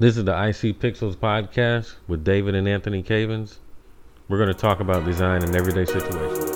This is the IC Pixels podcast with David and Anthony Cavins. We're going to talk about design in everyday situations.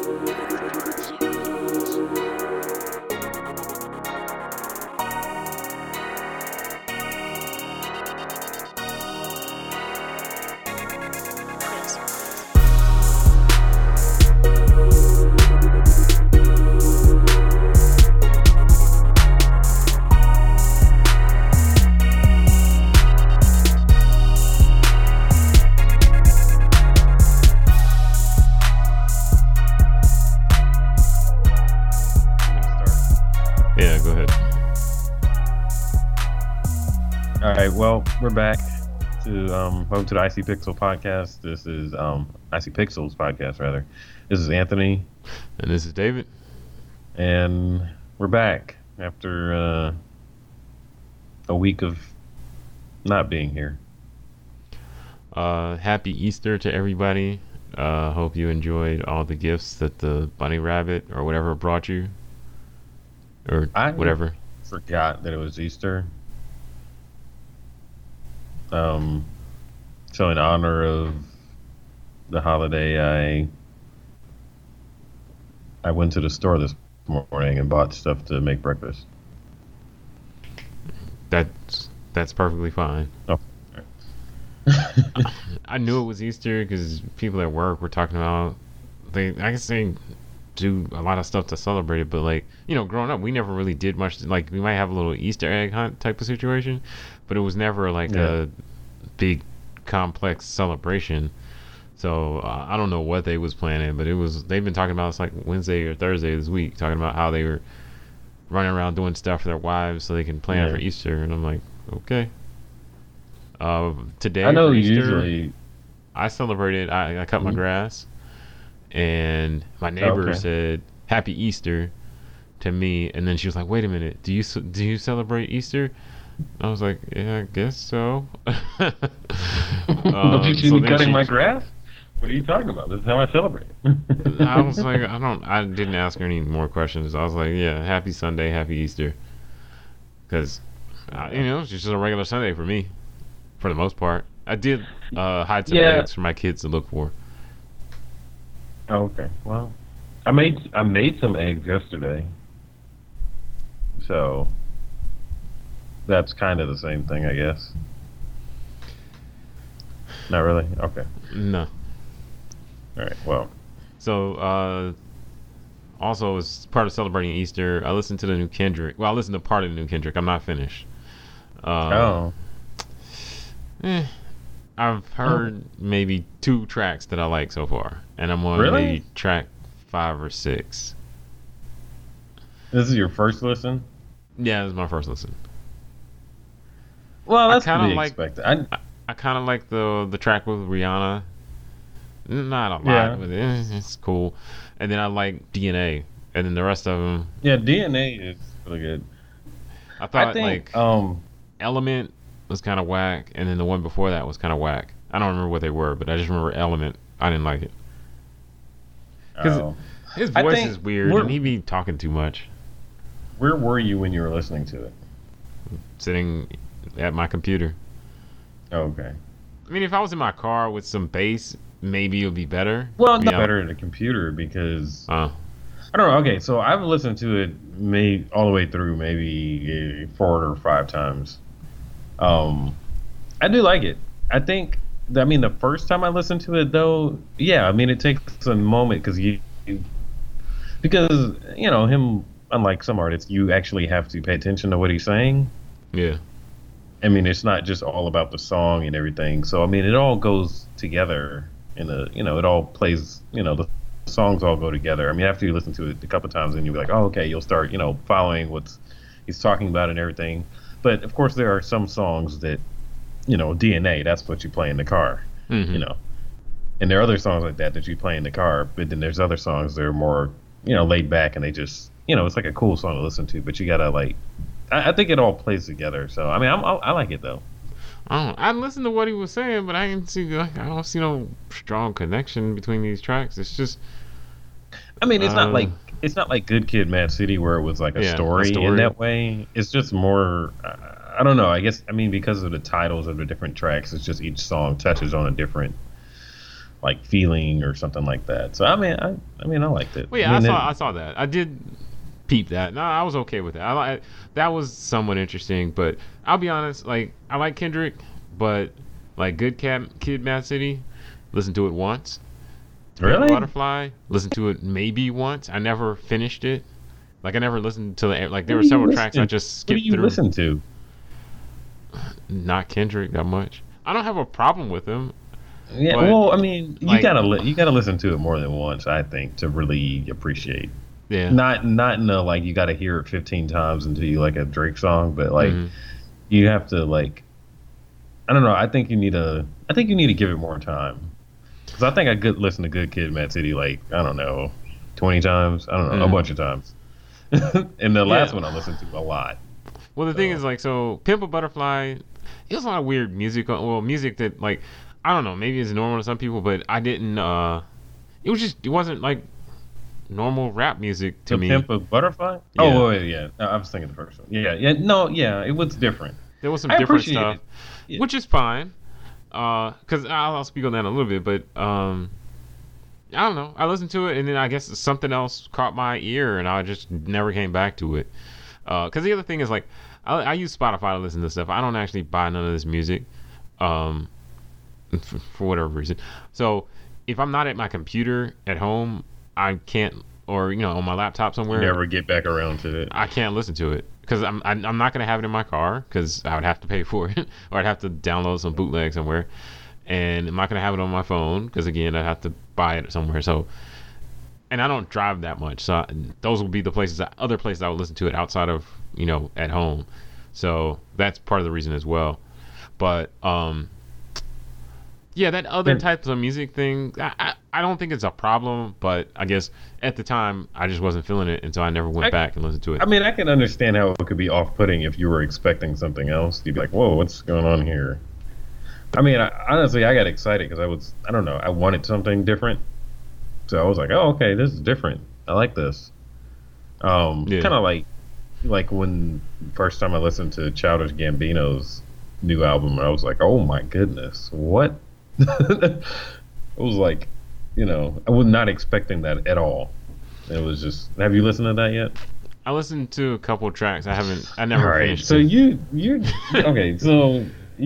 We're back to welcome to the IC Pixel podcast. This is IC Pixels podcast rather. This is Anthony, and this is David, and we're back after a week of not being here. Happy Easter to everybody. Hope you enjoyed all the gifts that the bunny rabbit or whatever brought you, or whatever. Forgot that it was Easter. So in honor of the holiday, I went to the store this morning and bought stuff to make breakfast. That's perfectly fine. Oh. I knew it was Easter because people at work were talking about I guess they do a lot of stuff to celebrate it, but growing up we never really did much. Like, we might have a little Easter egg hunt type of situation, but it was never a big complex celebration. So I don't know what they was planning, but they've been talking about, it's like Wednesday or Thursday this week, talking about how they were running around doing stuff for their wives so they can plan for Easter. And I'm like, okay. Today, I know for Easter, usually I celebrated. I cut my grass, and my neighbor said Happy Easter to me, and then she was like, wait a minute, do you celebrate Easter? I was like, yeah, I guess so. Don't you see me cutting my grass? What are you talking about? This is how I celebrate. I was like, I didn't ask her any more questions. I was like, yeah, happy Sunday, happy Easter. Because, it's just a regular Sunday for me, for the most part. I did hide some eggs for my kids to look for. Oh, okay. Well, I made some eggs yesterday. So that's kind of the same thing, I guess. Not really? Okay. No. All right, well. So, also, as part of celebrating Easter, I listened to the new Kendrick. Well, I listened to part of the new Kendrick. I'm not finished. I've heard maybe 2 tracks that I like so far. And I'm on maybe track 5 or 6. This is your first listen? Yeah, this is my first listen. Well, that's kind of expected. I kind of like the track with Rihanna. Not a lot, but it's cool. And then I like DNA, and then the rest of them. Yeah, DNA is really good. I think Element was kind of whack, and then the one before that was kind of whack. I don't remember what they were, but I just remember Element. I didn't like it because his voice is weird, and he be talking too much. Where were you when you were listening to it? Sitting at my computer. Oh, okay. I mean, if I was in my car with some bass, maybe it would be better. Well, not better in a computer because I don't know. Okay, so I've listened to it all the way through maybe 4 or 5 times. I do like it. I think. The first time I listened to it, though, it takes a moment because him. Unlike some artists, you actually have to pay attention to what he's saying. Yeah. It's not just all about the song and everything. So, it all goes together it all plays, the songs all go together. After you listen to it a couple times, then you'll be like, oh, okay, you'll start, following what he's talking about and everything. But, of course, there are some songs that, DNA, that's what you play in the car, And there are other songs like that you play in the car. But then there's other songs that are more, laid back and they just, it's like a cool song to listen to. But you got to, I think it all plays together. So, I like it, though. I listened to what he was saying, but I don't see no strong connection between these tracks. It's just, it's not like Good Kid, Mad City where it was like a story in that way. It's just more, I don't know. I guess I mean because of the titles of the different tracks, it's just each song touches on a different like feeling or something like that. So I mean I liked it. Well, I yeah, mean I saw that. I did peep that. No, I was okay with that. That was somewhat interesting, but I'll be honest. Like, I like Kendrick, but like Good Kid, Mad City, listen to it once. really? Butterfly, listen to it maybe once. I never finished it. Like, I never listened to the like. There What were do you several tracks I listen? just What do skipped you through. listen to? Not Kendrick that much. I don't have a problem with him, Yeah, but well, I mean, like, you gotta listen to it more than once, I think, to really appreciate. yeah. Not in the like you gotta hear it 15 times until you like a Drake song, but like Mhm. you have to like I don't know. I think you need to give it more time because I think I could listen to Good Kid, Mad City like I don't know, 20 times. I don't know, a Mhm. bunch of times. And the last Yeah. one I listened to a lot. Well, the thing So is, like, so Pimp a Butterfly, it was a lot of weird music. Well, music that, like, I don't know, maybe it's normal to some people, but I didn't, it wasn't like normal rap music to the me. Pimp of Butterfly. Yeah. Oh, wait, yeah. I was thinking the first one. Yeah, no, yeah. It was different. There was some I different appreciate stuff, it. Yeah. which is fine. Because I'll speak on that in a little bit, but, I don't know. I listened to it, and then I guess something else caught my ear, and I just never came back to it. Because the other thing is, like, I use Spotify to listen to stuff. I don't actually buy none of this music, um, for whatever reason. So if I'm not at my computer at home, I can't, or on my laptop somewhere, Never get back around to it. I can't listen to it because I'm not gonna have it in my car because I would have to pay for it, or I'd have to download some bootleg somewhere, and I'm not gonna have it on my phone because again I'd have to buy it somewhere. So. And I don't drive that much, so those will be the other places I would listen to it outside of at home. So that's part of the reason as well. But yeah, that other And- types of music thing, I don't think it's a problem. But I guess at the time I just wasn't feeling it, and so I never went back and listened to it. I mean, I can understand how it could be off-putting if you were expecting something else. You'd be like, "Whoa, what's going on here?" I mean, honestly, I got excited because I don't know, I wanted something different. So I was like, "Oh, okay, this is different. I like this." Yeah. Kind of like when first time I listened to Childish Gambino's new album, I was like, "Oh my goodness, what?" It was like, I was not expecting that at all. It was just. Have you listened to that yet? I listened to a couple tracks. I never All right. finished. So it. you okay? So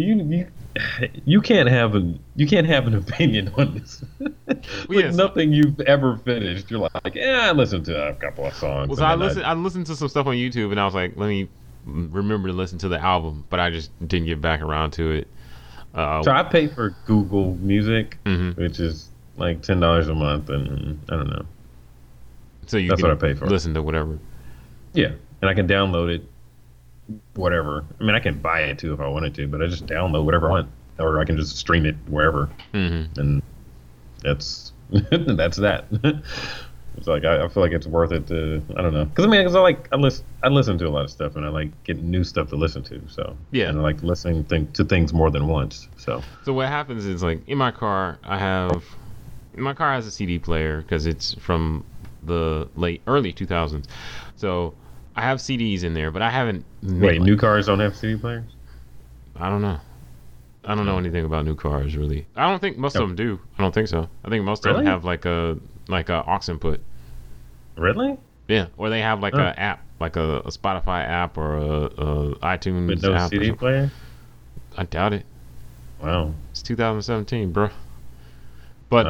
you can't have an opinion on this. Like yes. nothing you've ever finished. You're like, yeah, I listened to a couple of songs. Well, so and I listened to some stuff on YouTube, and I was like, let me remember to listen to the album, but I just didn't get back around to it. So I pay for Google Music, Mhm. which is like $10 a month, and I don't know. So you That's can what I pay for. listen to whatever. Yeah, and I can download it, whatever. I mean, I can buy it too if I wanted to, but I just download whatever I want, or I can just stream it wherever, and that's that's that. It's like I feel like it's worth it to I don't know because I listen to a lot of stuff and I like getting new stuff to listen to. So Yeah. and I like listening to things more than once. So So what happens is like in my car, my car has a CD player because it's from the early 2000s. So I have CDs in there, but I haven't. wait, new cars don't have CD players? I don't know. I don't know anything about new cars really. I don't think most of them do. I don't think so. I think most of them Really? have like a aux input. Really? Yeah, or they have like Huh. a app, like a Spotify app or a iTunes With no app. or CD something. player? I doubt it. Wow. It's 2017, bro. But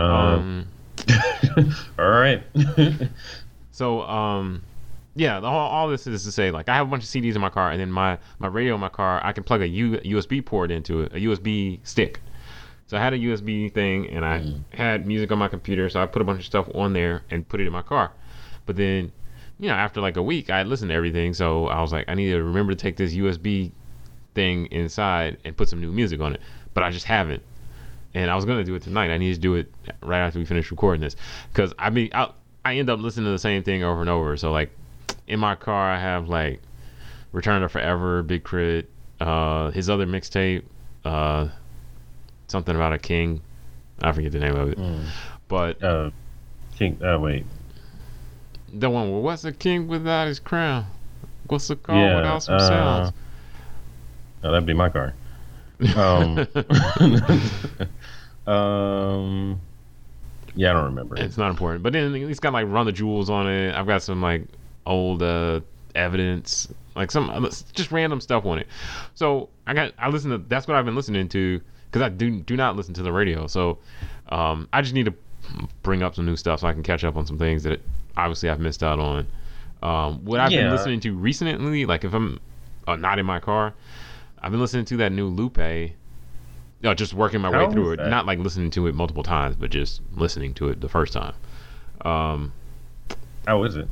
All right. so yeah, all this is to say, like, I have a bunch of CDs in my car, and then my radio in my car, I can plug a USB port into it, a USB stick. So I had a USB thing, and I had music on my computer, so I put a bunch of stuff on there and put it in my car. But then, after like a week, I had listened to everything, so I was like, I need to remember to take this USB thing inside and put some new music on it. But I just haven't. And I was going to do it tonight. I need to do it right after we finish recording this. Because, I end up listening to the same thing over and over. So, like, in my car, I have, like, Return to Forever, Big Crit, his other mixtape, something about a king. I forget the name of it. But King. Wait. the one where, what's a king without his crown? What's a car Yeah, without some sounds? No, that'd be my car. Um, um, yeah, I don't remember it. It's not important. But then it's got like Run the Jewels on it. I've got some like old evidence, like some just random stuff on it. So I listen to that's what I've been listening to because I do not listen to the radio. So I just need to bring up some new stuff so I can catch up on some things that obviously I've missed out on. What I've been listening to recently, like if I'm not in my car, I've been listening to that new Lupe. No, just working my way through it. That? Not like listening to it multiple times, but just listening to it the first time. How is it?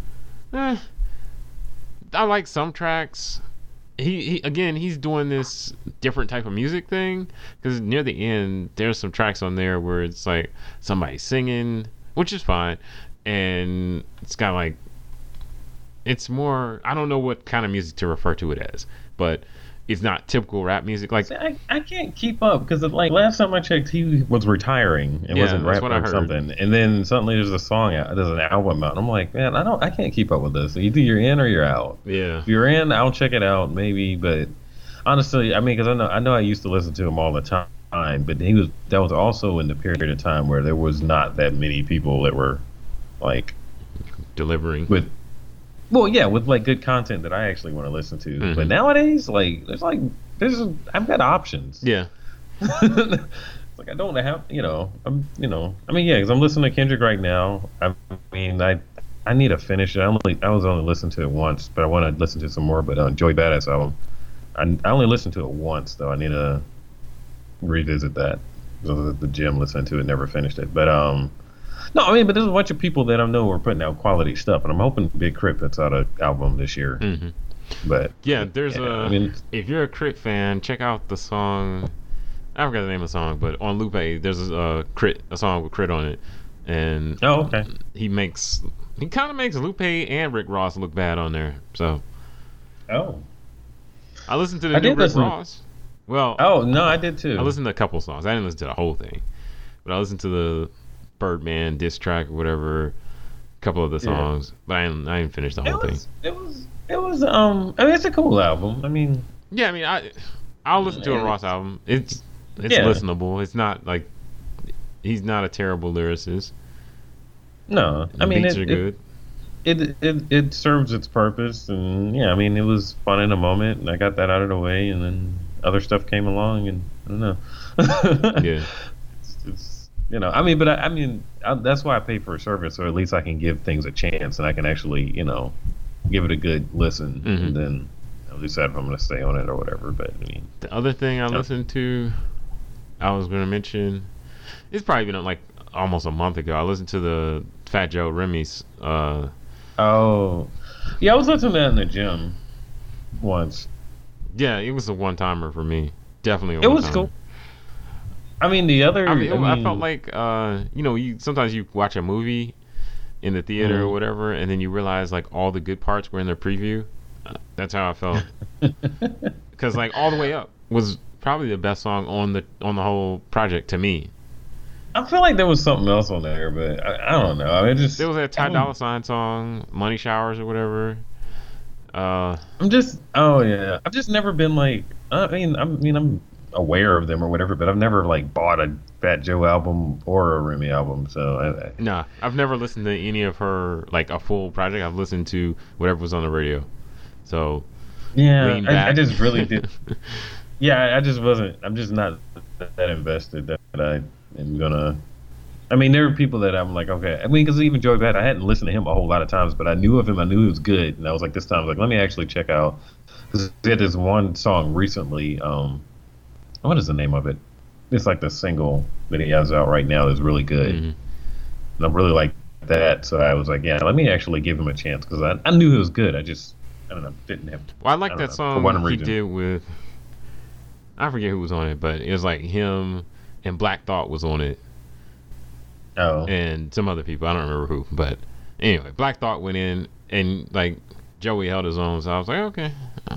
I like some tracks. He again, he's doing this different type of music thing because near the end, there's some tracks on there where it's like somebody singing, which is fine, and it's got like it's more. I don't know what kind of music to refer to it as, but it's not typical rap music. Like See, I can't keep up because like last time I checked, he was retiring and wasn't rapping or something. And then suddenly there's a song out, there's an album out. And I'm like, man, I can't keep up with this. Either you're in or you're out. Yeah. If you're in, I'll check it out maybe. But honestly, I mean, because I know I used to listen to him all the time, but that was also in the period of time where there was not that many people that were like delivering with. Well, yeah, with like good content that I actually want to listen to. Mm-hmm. But nowadays, like, I've got options. Yeah. It's like I don't have, I mean, yeah, because I'm listening to Kendrick right now. I mean, I need to finish it. I was only listening to it once, but I want to listen to some more. But Joey Badass album, I only listened to it once though. I need to revisit that. I was at the gym listening to it, never finished it. But no, I mean, but there's a bunch of people that I know are putting out quality stuff, and I'm hoping Big Crit puts out an album this year. Mm-hmm. But yeah, there's if you're a Crit fan, check out the song. I forgot the name of the song, but on Lupe, there's a song with Crit on it, and okay, he kind of makes Lupe and Rick Ross look bad on there. So I listened to the new Rick Ross. Well, no, I did too. I listened to a couple songs. I didn't listen to the whole thing, but I listened to the Birdman diss track or whatever, a couple of the songs, but I didn't finish the whole thing. It was I mean, it's a cool album. I mean, yeah, I mean, I'll listen to a Ross album. It's listenable. It's not like he's not a terrible lyricist. No, I mean, beats are good. It serves its purpose, and yeah, I mean, it was fun in a moment, and I got that out of the way, and then other stuff came along, and I don't know. Yeah. It's I mean, but that's why I pay for a service, so at least I can give things a chance, and I can actually, give it a good listen, mm-hmm. and then I'll decide if I'm going to stay on it or whatever. But I mean, the other thing I listened to, I was going to mention, it's probably been like almost a month ago. I listened to the Fat Joe Remy's. Oh, yeah, I was listening to that in the gym once. Yeah, it was a one timer for me. Definitely. It was cool. I mean, the other. I felt like, sometimes you watch a movie in the theater mm-hmm. or whatever, and then you realize like all the good parts were in their preview. That's how I felt. Because like All the Way Up was probably the best song on the whole project to me. I feel like there was something else on there, but I don't know. I mean, there was that Ty Dolla $ign song, Money Showers or whatever. I've just never been like. I'm aware of them or whatever, but I've never like bought a Fat Joe album or a Remy album. So nah, I've never listened to any of her like a full project. I've listened to whatever was on the radio. So yeah, I just really did. Yeah, I just wasn't. I'm just not that invested that I am gonna. I mean, there are people that I'm like, okay. I mean, because even Joey Badass, I hadn't listened to him a whole lot of times, but I knew of him. I knew he was good, and I was like, this time, I was like, let me actually check out. Because he had this one song recently. What is the name of it? It's like the single that he has out right now that's really good. Mm-hmm. And I really like that. So I was like, yeah, let me actually give him a chance because I knew he was good. I don't know, didn't have. Well, I like that song he did with, I forget who was on it, but it was like him and Black Thought was on it. Oh. And some other people. I don't remember who. But anyway, Black Thought went in and like Joey held his own. So I was like, okay.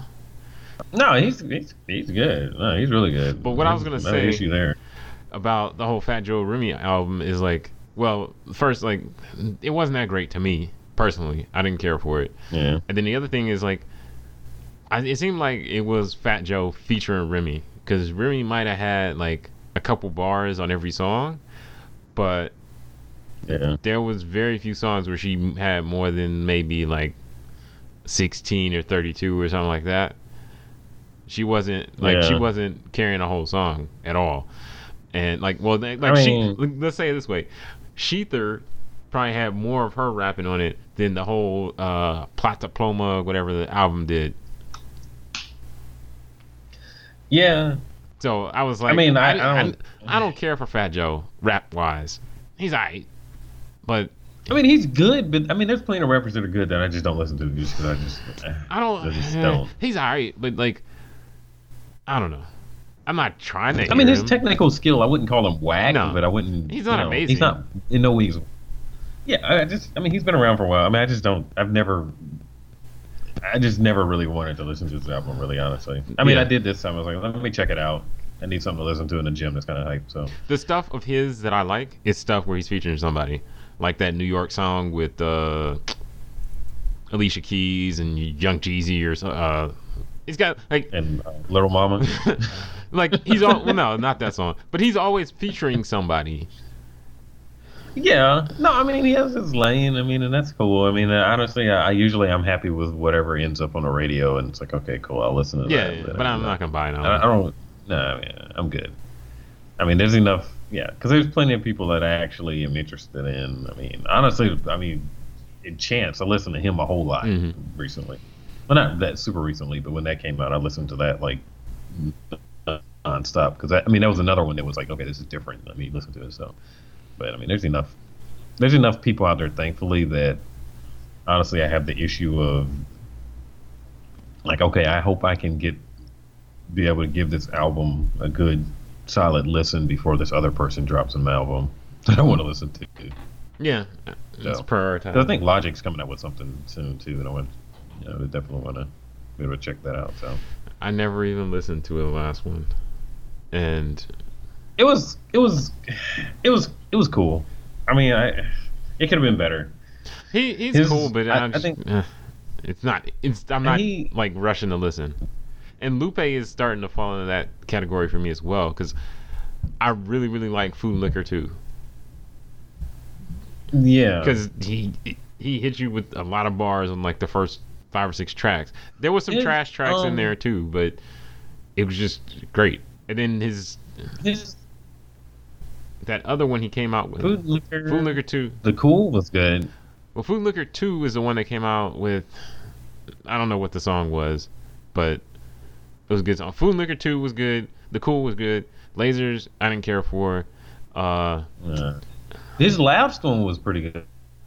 No, he's good. No, he's really good. But what I was gonna say issue there about the whole Fat Joe Remy album is like, well, first, like, it wasn't that great to me personally. I didn't care for it. Yeah. And then the other thing is like, it seemed like it was Fat Joe featuring Remy, because Remy might have had like a couple bars on every song, but Yeah. there was very few songs where she had more than maybe like 16 or 32 or something like that. She wasn't she Yeah. wasn't carrying a whole song at all. And like, well, like I mean, let's say it this way, Sheether probably had more of her rapping on it than the whole Plata Ploma, whatever the album did. yeah. So I was I like, mean, I don't. I don't care for Fat Joe rap wise. He's alright, but I mean, he's good, but I mean, there's plenty of rappers that are good that I just don't listen to just because I just don't. He's alright, but like, I don't know. I'm not trying to. I mean, hear his him. technical skill, I wouldn't call him whack, No. but I wouldn't. He's not amazing. He's not in no ways. Yeah, I mean, he's been around for a while. I mean, I just don't. I just never really wanted to listen to his album, really, honestly. I mean, Yeah. I did this time. I was like, let me check it out. I need something to listen to in the gym that's kind of hype. So The stuff of his that I like is stuff where he's featuring somebody, like that New York song with Alicia Keys and Young Jeezy or so. He's got like and Little Mama. like he's all well, no, not that song, but he's always featuring somebody. Yeah, no, I mean he has his lane. I mean, and that's cool. I mean, honestly, I usually I'm happy with whatever ends up on the radio, and it's like, okay, cool, I'll listen to Yeah, that. yeah, but I'm not gonna buy it. I don't. No, yeah, I'm good. I mean, there's enough. Yeah, because there's plenty of people that I actually am interested in. I mean, honestly, in Chance, I listened to him a whole lot recently. Well, not that super recently, but when that came out, I listened to that like nonstop. Because I mean, that was another one that was like, okay, this is different. Let me listen to it. So, but I mean, there's enough people out there, thankfully, that honestly, I have the issue of like, okay, I hope I can be able to give this album a good solid listen before this other person drops an album that I want to listen to. Yeah, it's So, prioritized. 'cause I think Logic's coming out with something soon too, and I definitely want to be able to check that out. So I never even listened to the last one, and it was cool. I mean, it could have been better. he's cool, but I just, think it's not. I'm not he- like rushing to listen. And Lupe is starting to fall into that category for me as well, because I really, really like Food and Liquor too. Yeah, Because he hit you with a lot of bars on like the first 5 or 6 tracks. There was some His, trash tracks in there too, but it was just great. And then his that other one he came out with, Food and Liquor, Food and Liquor 2. The Cool was good. Well, Food and Liquor 2 is the one that came out with, I don't know what the song was, but it was a good song. Food and Liquor 2 was good. The Cool was good. Lasers, I didn't care for. His last one was pretty good.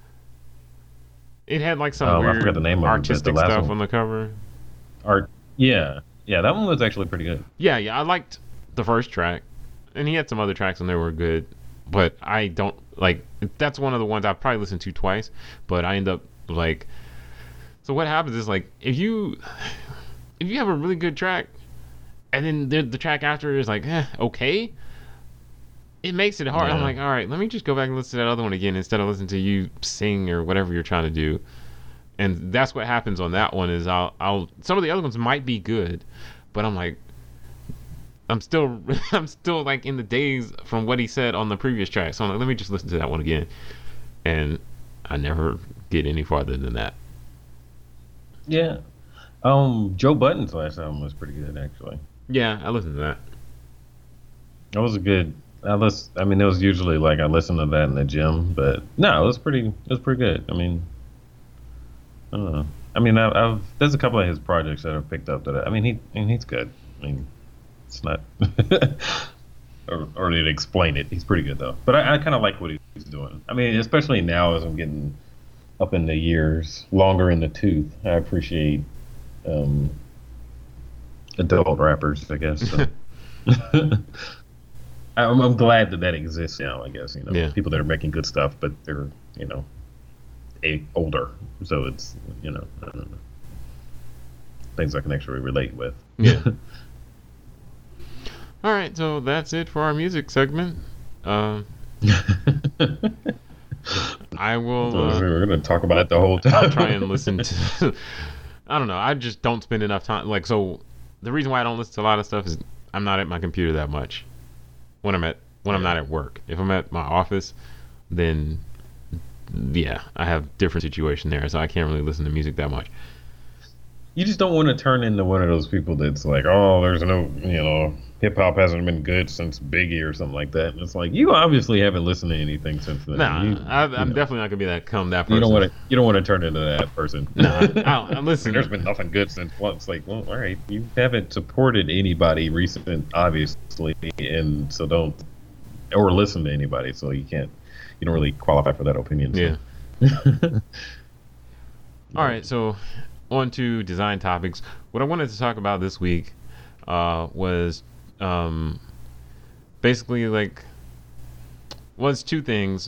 It had like some I weird forgot the name of it, but artistic the last stuff one- on the cover. Art, yeah, that one was actually pretty good. Yeah, I liked the first track, and he had some other tracks on there were good, but I don't like. That's one of the ones I probably listened to twice, but I end up like. So what happens is like if you have a really good track, and then the track after is like okay, it makes it hard. Yeah. I'm like, all right, let me just go back and listen to that other one again instead of listening to you sing or whatever you're trying to do. And that's what happens on that one is I'll some of the other ones might be good, but I'm like I'm still like in the days from what he said on the previous track. So I'm like, let me just listen to that one again. And I never get any farther than that. Yeah. Joe Budden's last album was pretty good, actually. Yeah, I listened to that. That was a good. I mean, it was usually like I listened to that in the gym, but no, it was pretty good. I mean, I don't know. I mean, there's a couple of his projects that I've picked up that he's good. I mean, it's not or to explain it. He's pretty good though. But I kind of like what he's doing. I mean, especially now as I'm getting up in the years, longer in the tooth. I appreciate adult rappers, I guess. So. I'm glad that exists now. I guess Yeah. people that are making good stuff, but they're older, so it's I don't know, things I can actually relate with. Yeah. All right, so that's it for our music segment. I will. We're gonna talk about it the whole time. I'll try and listen to. I don't know. I just don't spend enough time. Like, so the reason why I don't listen to a lot of stuff is I'm not at my computer that much when I'm Yeah. not at work. If I'm at my office, then yeah, I have different situation there, so I can't really listen to music that much. You just don't want to turn into one of those people that's like, oh, there's no, hip hop hasn't been good since Biggie or something like that. And it's like you obviously haven't listened to anything since then. Nah, You I'm know, definitely not gonna be that you don't person. want to turn into that person. Nah, Like, there's listen. been nothing good since once. It's like, well, all right, you haven't supported anybody recent, obviously, and so don't or listen to anybody, so you don't really qualify for that opinion. Yeah. So. All right, so on to design topics. What I wanted to talk about this week was basically was two things.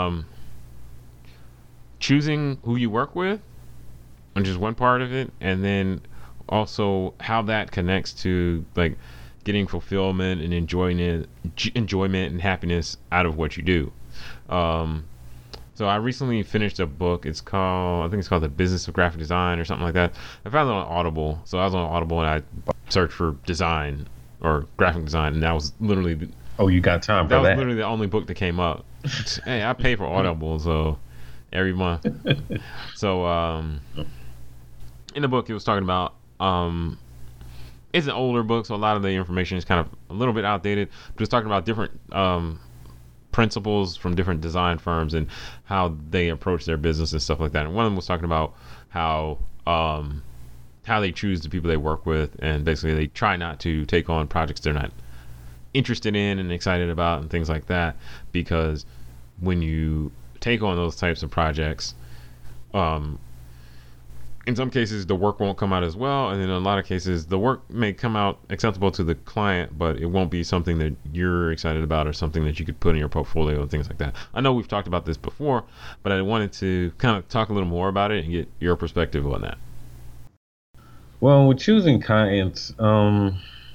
Choosing who you work with, which is one part of it, and then also how that connects to like getting fulfillment and enjoyment and happiness out of what you do. Um, so I recently finished a book. I think it's called The Business of Graphic Design or something like that. I found it on Audible. So I was on Audible and I searched for design or graphic design, and that was literally Oh, you got time for that? the only book that came up. Hey, I pay for Audible, so every month. So in the book, it was talking about it's an older book, so a lot of the information is kind of a little bit outdated. But it's talking about different principles from different design firms and how they approach their business and stuff like that. And one of them was talking about how they choose the people they work with, and basically they try not to take on projects they're not interested in and excited about and things like that, because when you take on those types of projects, in some cases the work won't come out as well, and in a lot of cases the work may come out acceptable to the client, but it won't be something that you're excited about or something that you could put in your portfolio and things like that. I know we've talked about this before, but I wanted to kind of talk a little more about it and get your perspective on that. Well, with choosing clients, a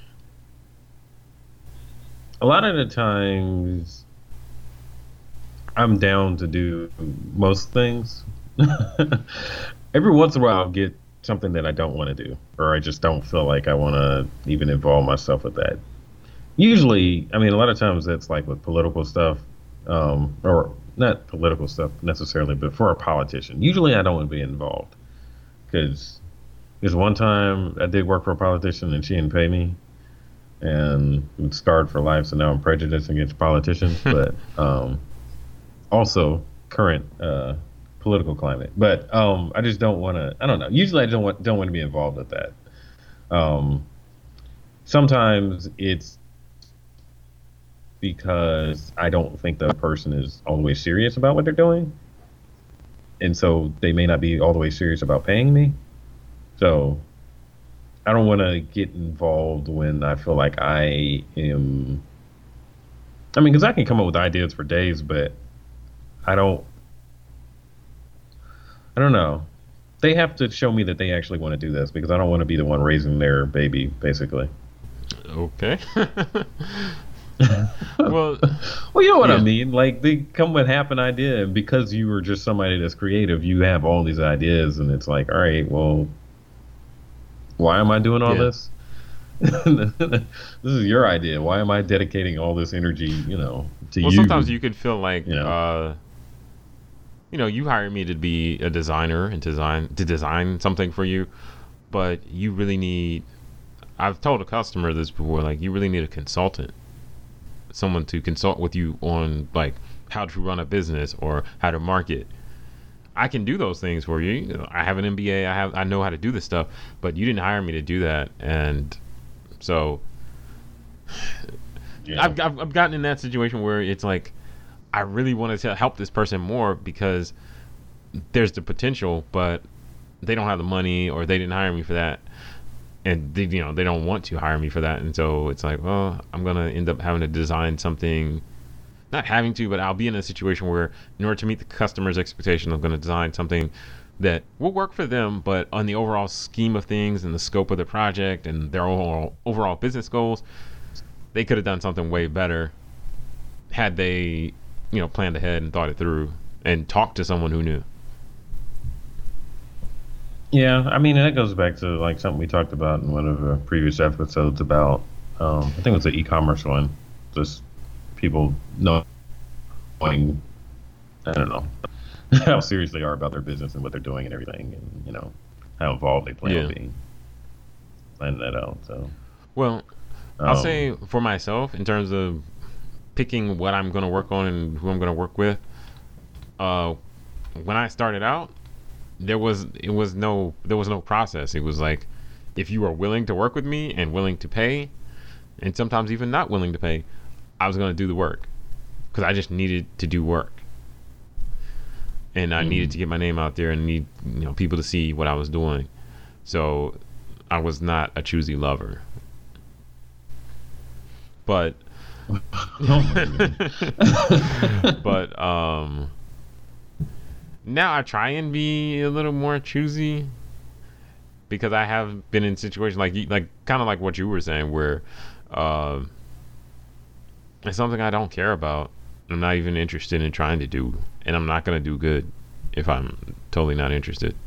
lot of the times I'm down to do most things. Every once in a while, I'll get something that I don't want to do, or I just don't feel like I want to even involve myself with that. Usually, I mean, a lot of times that's like with political stuff, or not political stuff necessarily, but for a politician. Usually, I don't want to be involved because there's one time I did work for a politician and she didn't pay me, and I'm scarred for life. So now I'm prejudiced against politicians, but also current political climate. But I just don't want to. I don't know. Usually, I don't want to be involved with that. Sometimes it's because I don't think the person is all the way serious about what they're doing, and so they may not be all the way serious about paying me. So I don't want to get involved when I feel like I am. I mean, because I can come up with ideas for days, but I don't. I don't know. They have to show me that they actually want to do this because I don't want to be the one raising their baby, basically. Okay. Well, Well, you know what I yeah. mean. Like they come with half an idea, and because you were just somebody that's creative, you have all these ideas, and it's like, all right, well, why am I doing all Yeah. this? This is your idea. Why am I dedicating all this energy, to Well, you? sometimes you could feel like, You know. You hired me to be a designer and design something for you, but you really need. I've told a customer this before. Like, you really need a consultant, someone to consult with you on like how to run a business or how to market. I can do those things for you. I have an MBA. I know how to do this stuff, but you didn't hire me to do that, and so Yeah. I've gotten in that situation where it's like I really wanted to help this person more because there's the potential, but they don't have the money or they didn't hire me for that, and they don't want to hire me for that, and so it's like, well, I'm gonna end up having to design something. Not having to, but I'll be in a situation where, in order to meet the customer's expectation, I'm going to design something that will work for them, but on the overall scheme of things and the scope of the project and their overall business goals, they could have done something way better had they, planned ahead and thought it through and talked to someone who knew. Yeah, I mean, and that goes back to like something we talked about in one of the previous episodes about, I think it was the e-commerce one, just people knowing, I don't know, how serious they are about their business and what they're doing and everything, and how involved they plan on Yeah. being, planning that out. So, Well, I'll um, say for myself, in terms of picking what I'm going to work on and who I'm going to work with, uh, when I started out, there was no process. It was like, if you are willing to work with me and willing to pay, and sometimes even not willing to pay, I was going to do the work because I just needed to do work, and I needed mm, to get my name out there and need people to see what I was doing. So I was not a choosy lover, but oh my goodness. but now I try and be a little more choosy because I have been in situations like kind of like what you were saying where uh, it's something I don't care about. I'm not even interested in trying to do, and I'm not gonna do good if I'm totally not interested.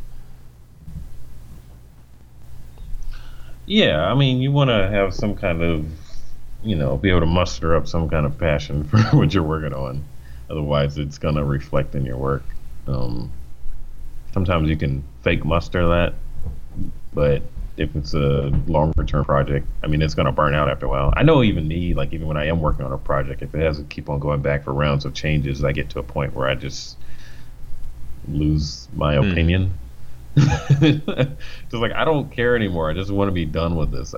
Yeah, I mean, you want to have some kind of, be able to muster up some kind of passion for what you're working on. Otherwise, it's going to reflect in your work. Um, Sometimes you can fake muster that, but if it's a longer term project, I mean, it's going to burn out after a while. I know even me, like even when I am working on a project, if it has to keep on going back for rounds of changes, I get to a point where I just lose my Hmm. opinion. Just like I don't care anymore. I just want to be done with this.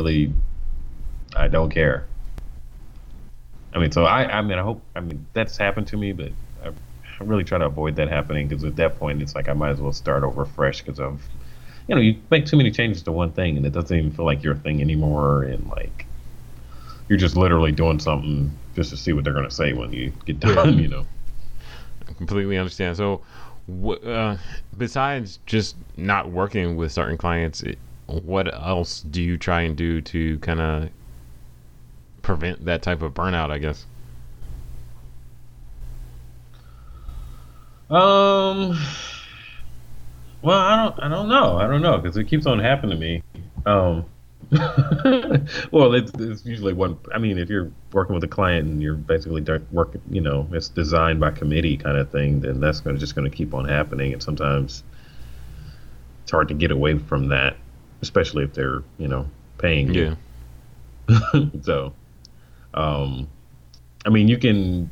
I don't care. I mean, so I mean, I mean, that's happened to me, but I really try to avoid that happening because at that point, it's like I might as well start over fresh because you make too many changes to one thing and it doesn't even feel like your thing anymore. And like, you're just literally doing something just to see what they're going to say when you get Yeah, done. I completely understand. So, besides just not working with certain clients, what else do you try and do to kind of prevent that type of burnout? I guess. Um, well, I don't know because it keeps on happening to me. Um, well, it's usually one. I mean, if you're working with a client and you're basically working, it's designed by committee kind of thing, then that's just going to keep on happening. And sometimes it's hard to get away from that, especially if they're, paying you. Yeah. So, um, I mean, you can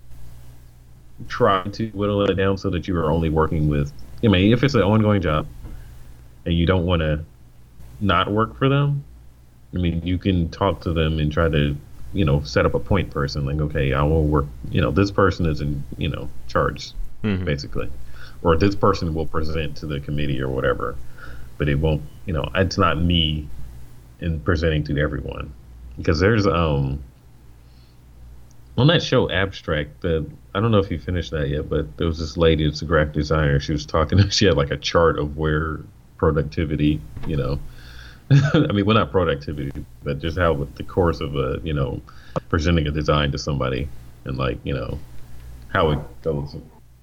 try to whittle it down so that you are only working with. I mean, if it's an ongoing job and you don't want to not work for them, I mean, you can talk to them and try to, set up a point person. Like, okay, I will work. This person is in, charge, Hmm. basically, or this person will present to the committee or whatever. But it won't. It's not me in presenting to everyone because there's on that show Abstract. That I don't know if you finished that yet, but there was this lady. It's a graphic designer. She was talking. She had like a chart of where productivity, I mean, well, not productivity, but just how with the course of presenting a design to somebody and like, how it goes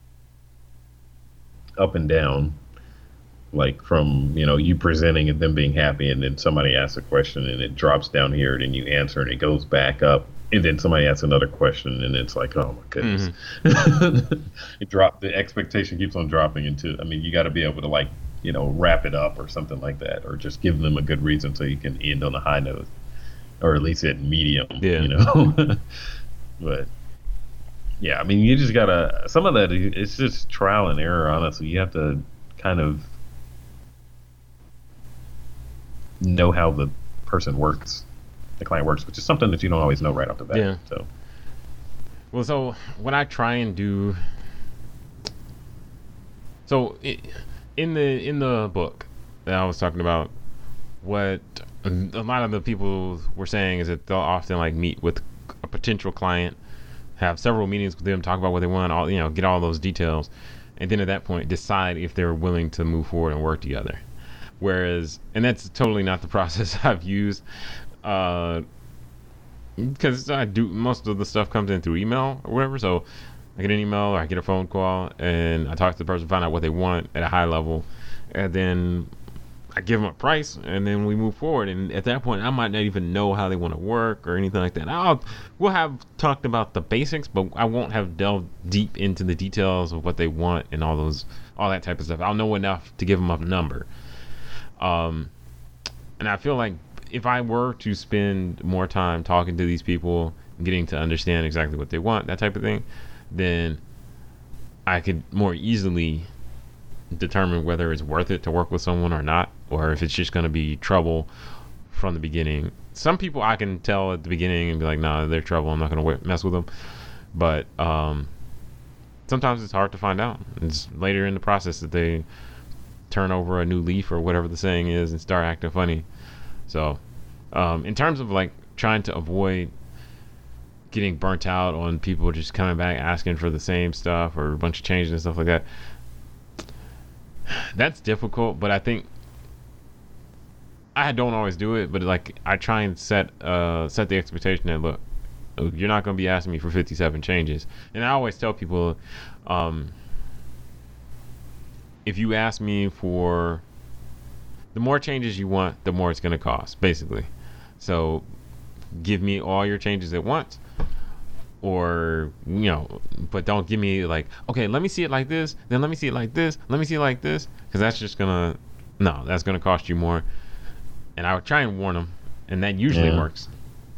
up and down, like from, you presenting and them being happy and then somebody asks a question and it drops down here and then you answer and it goes back up and then somebody asks another question and it's like, oh my goodness. Hmm. The expectation keeps on dropping into, I mean, you got to be able to like, wrap it up or something like that, or just give them a good reason so you can end on a high note, or at least at medium, Yeah. But yeah, I mean, you just gotta. Some of that, it's just trial and error. Honestly, you have to kind of know how the person works, the client works, which is something that you don't always know right off the bat. Yeah. So, Well, so what I try and do, so in the book that I was talking about, what a lot of the people were saying is that they'll often like meet with a potential client, have several meetings with them, talk about what they want, all get all those details, and then at that point decide if they're willing to move forward and work together. Whereas, and that's totally not the process I've used, uh, because I do most of the stuff comes in through email or whatever. So I get an email or I get a phone call and I talk to the person, find out what they want at a high level, and then I give them a price, and then we move forward. And at that point, I might not even know how they want to work or anything like that. We'll have talked about the basics, but I won't have delved deep into the details of what they want and all that type of stuff. I'll know enough to give them a number. And I feel like if I were to spend more time talking to these people, getting to understand exactly what they want, that type of thing, then I could more easily determine whether it's worth it to work with someone or not, or if it's just going to be trouble from the beginning. Some people I can tell at the beginning and be like, nah, they're trouble, I'm not going to mess with them. But sometimes it's hard to find out. It's later in the process that they turn over a new leaf or whatever the saying is and start acting funny. So in terms of like trying to avoid getting burnt out on people just coming back asking for the same stuff or a bunch of changes and stuff like that, that's difficult. But I think I don't always do it, but like I try and set the expectation that, look, you're not going to be asking me for 57 changes. And I always tell people, if you ask me for the more changes you want, the more it's going to cost, basically. So give me all your changes at once, or, but don't give me like, okay, let me see it like this, then let me see it like this, let me see it like this, because that's just gonna cost you more. And I would try and warn them, and that usually works.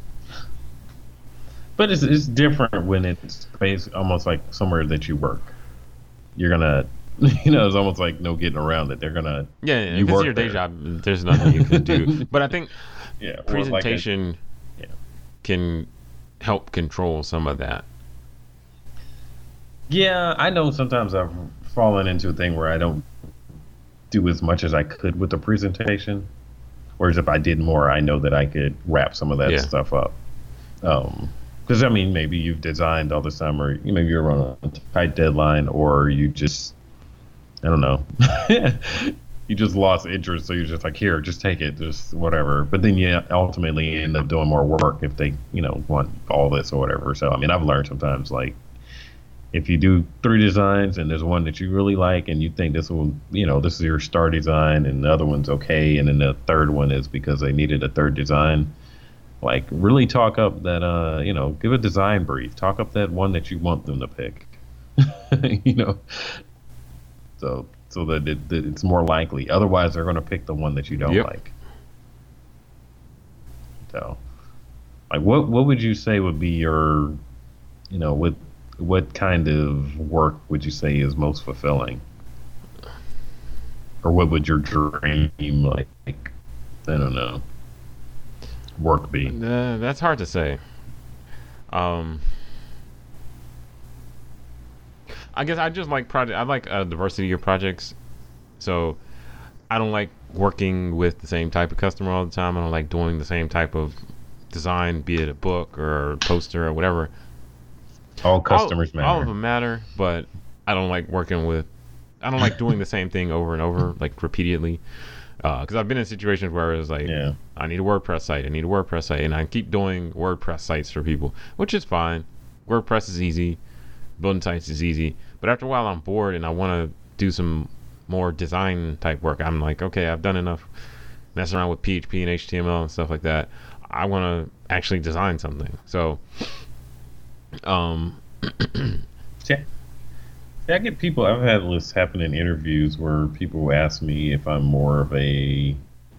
But it's different when it's almost like somewhere that you work. You're gonna, it's almost like no getting around it. They're gonna, if it's your day job, there's nothing you can do. But I think presentation can help control some of that. Yeah, I know sometimes I've fallen into a thing where I don't do as much as I could with the presentation. Whereas if I did more, I know that I could wrap some of that stuff up. Because, maybe you've designed all this time, or maybe you're on a tight deadline, or you just, I don't know, you just lost interest. So you're just like, here, just take it, just whatever. But then you ultimately end up doing more work if they, want all this or whatever. So, I've learned sometimes, like, if you do 3 designs and there's one that you really like and you think this will, this is your star design and the other one's okay, and then the third one is because they needed a third design, like really talk up that, give a design brief, talk up that one that you want them to pick, so that it's more likely. Otherwise, they're going to pick the one that you don't like. So, like, what would you say would be your, what kind of work would you say is most fulfilling? Or what would your dream, like, I don't know, work be? That's hard to say. I guess I just like I like a diversity of projects. So I don't like working with the same type of customer all the time. I don't like doing the same type of design, be it a book or a poster or whatever. All customers matter. All of them matter, but I don't like doing the same thing over and over, like repeatedly. Because I've been in situations where it's like, I need a WordPress site, and I keep doing WordPress sites for people, which is fine. WordPress is easy, building sites is easy, but after a while I'm bored and I want to do some more design type work. I'm like, okay, I've done enough messing around with PHP and HTML and stuff like that. I want to actually design something. So I get people, I've had this happen in interviews where people ask me if I'm more of if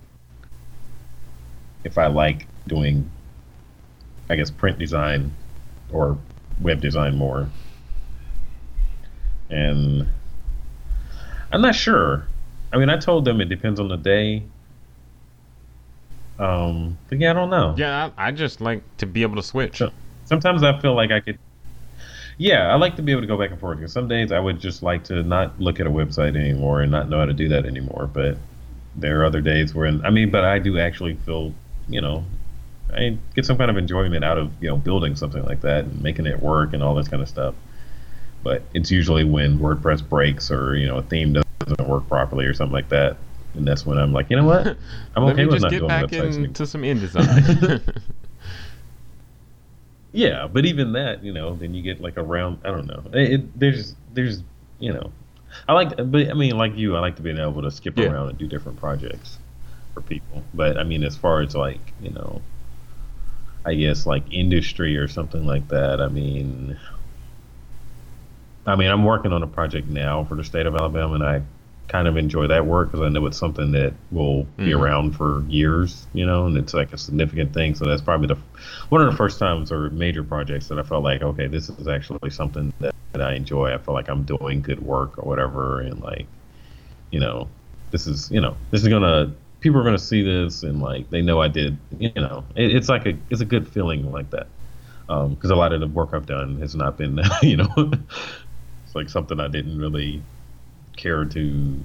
I like doing, I guess, print design or web design more. And I'm not sure. I told them it depends on the day. But yeah, I don't know. Yeah, I just like to be able to switch. So, sometimes I feel like I could. Yeah, I like to be able to go back and forth. Because some days I would just like to not look at a website anymore and not know how to do that anymore. But there are other days where, but I do actually feel, I get some kind of enjoyment out of, building something like that and making it work and all this kind of stuff. But it's usually when WordPress breaks or, a theme doesn't work properly or something like that. And that's when I'm like, you know what? I'm okay with not doing websites anymore. Let me just get back into some InDesign. Yeah, but even that, then you get like around, I don't know. There's I like, but I mean, like you, I like to be able to skip Yeah. around and do different projects for people. But I mean, as far as like, I guess like industry or something like that. I mean, I'm working on a project now for the state of Alabama, and I kind of enjoy that work because I know it's something that will be Hmm. around for years, and it's like a significant thing. So that's probably the one of the first times or major projects that I felt like, okay, this is actually something that I enjoy. I feel like I'm doing good work or whatever, and like, you know, this is gonna people are gonna see this and like they know I did. It's like it's a good feeling like that because a lot of the work I've done has not been, it's like something I didn't really care to.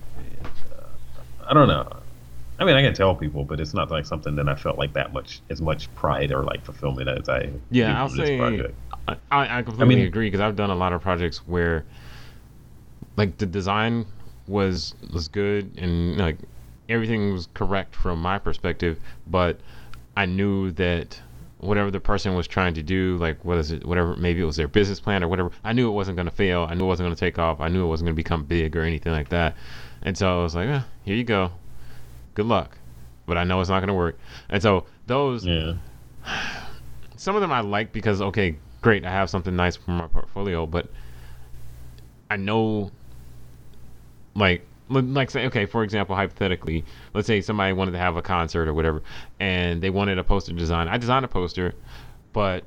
I don't know. I mean, I can tell people, but it's not like something that I felt like that much as much pride or like fulfillment as I do Yeah, I'll from this say project. I I completely mean, agree because I've done a lot of projects where like the design was good and like everything was correct from my perspective, but I knew that whatever the person was trying to do, like what is it, whatever, maybe it was their business plan or whatever, I knew it wasn't going to fail. I knew it wasn't going to take off. I knew it wasn't going to become big or anything like that. And so I was like, here you go. Good luck. But I know it's not going to work. And so those, yeah, some of them I like because, okay, great, I have something nice for my portfolio, but I know like say, okay, for example, hypothetically, let's say somebody wanted to have a concert or whatever and they wanted a poster design. I designed a poster, but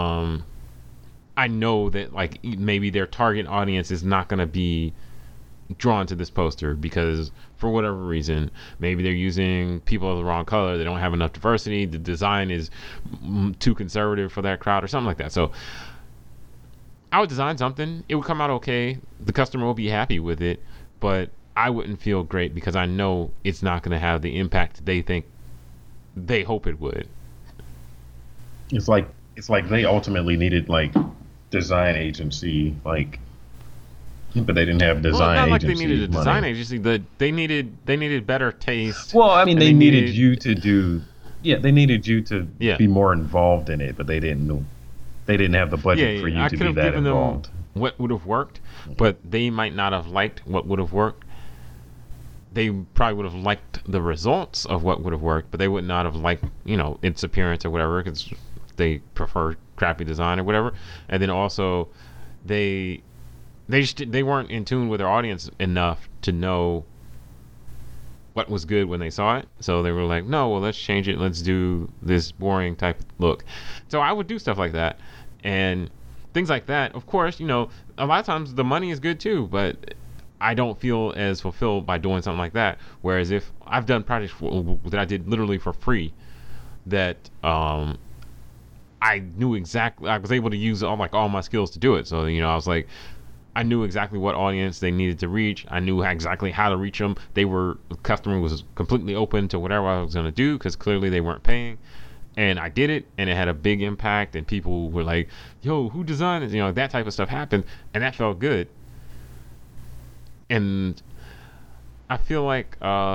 I know that like maybe their target audience is not going to be drawn to this poster because for whatever reason, maybe they're using people of the wrong color, they don't have enough diversity, the design is too conservative for that crowd or something like that. So I would design something, it would come out okay, the customer will be happy with it, but I wouldn't feel great because I know it's not going to have the impact they hope it would. it's like they ultimately needed like design agency like, but they didn't have Well, design not like they needed agency a design money. agency. They needed better taste, Well, I mean, and they they needed needed you to do, yeah, they needed you to yeah be more involved in it, but they didn't have the budget for yeah. you I to could be have that given them involved. what would have worked, but they might not have liked what would have worked. They probably would have liked the results of what would have worked, but they would not have liked its appearance or whatever because they prefer crappy design or whatever. And then also they they weren't in tune with their audience enough to know what was good when they saw it. So they were like, no, well, let's change it. Let's do this boring type of look. So I would do stuff like that and things like that. Of course, a lot of times the money is good too, but I don't feel as fulfilled by doing something like that. Whereas if I've done projects that I did literally for free, that I knew exactly, I was able to use all my skills to do it. So I was like, I knew exactly what audience they needed to reach. I knew exactly how to reach them. The customer was completely open to whatever I was going to do because clearly they weren't paying. And I did it, and it had a big impact. And people were like, "Yo, who designed it?" That type of stuff happened, and that felt good. And I feel like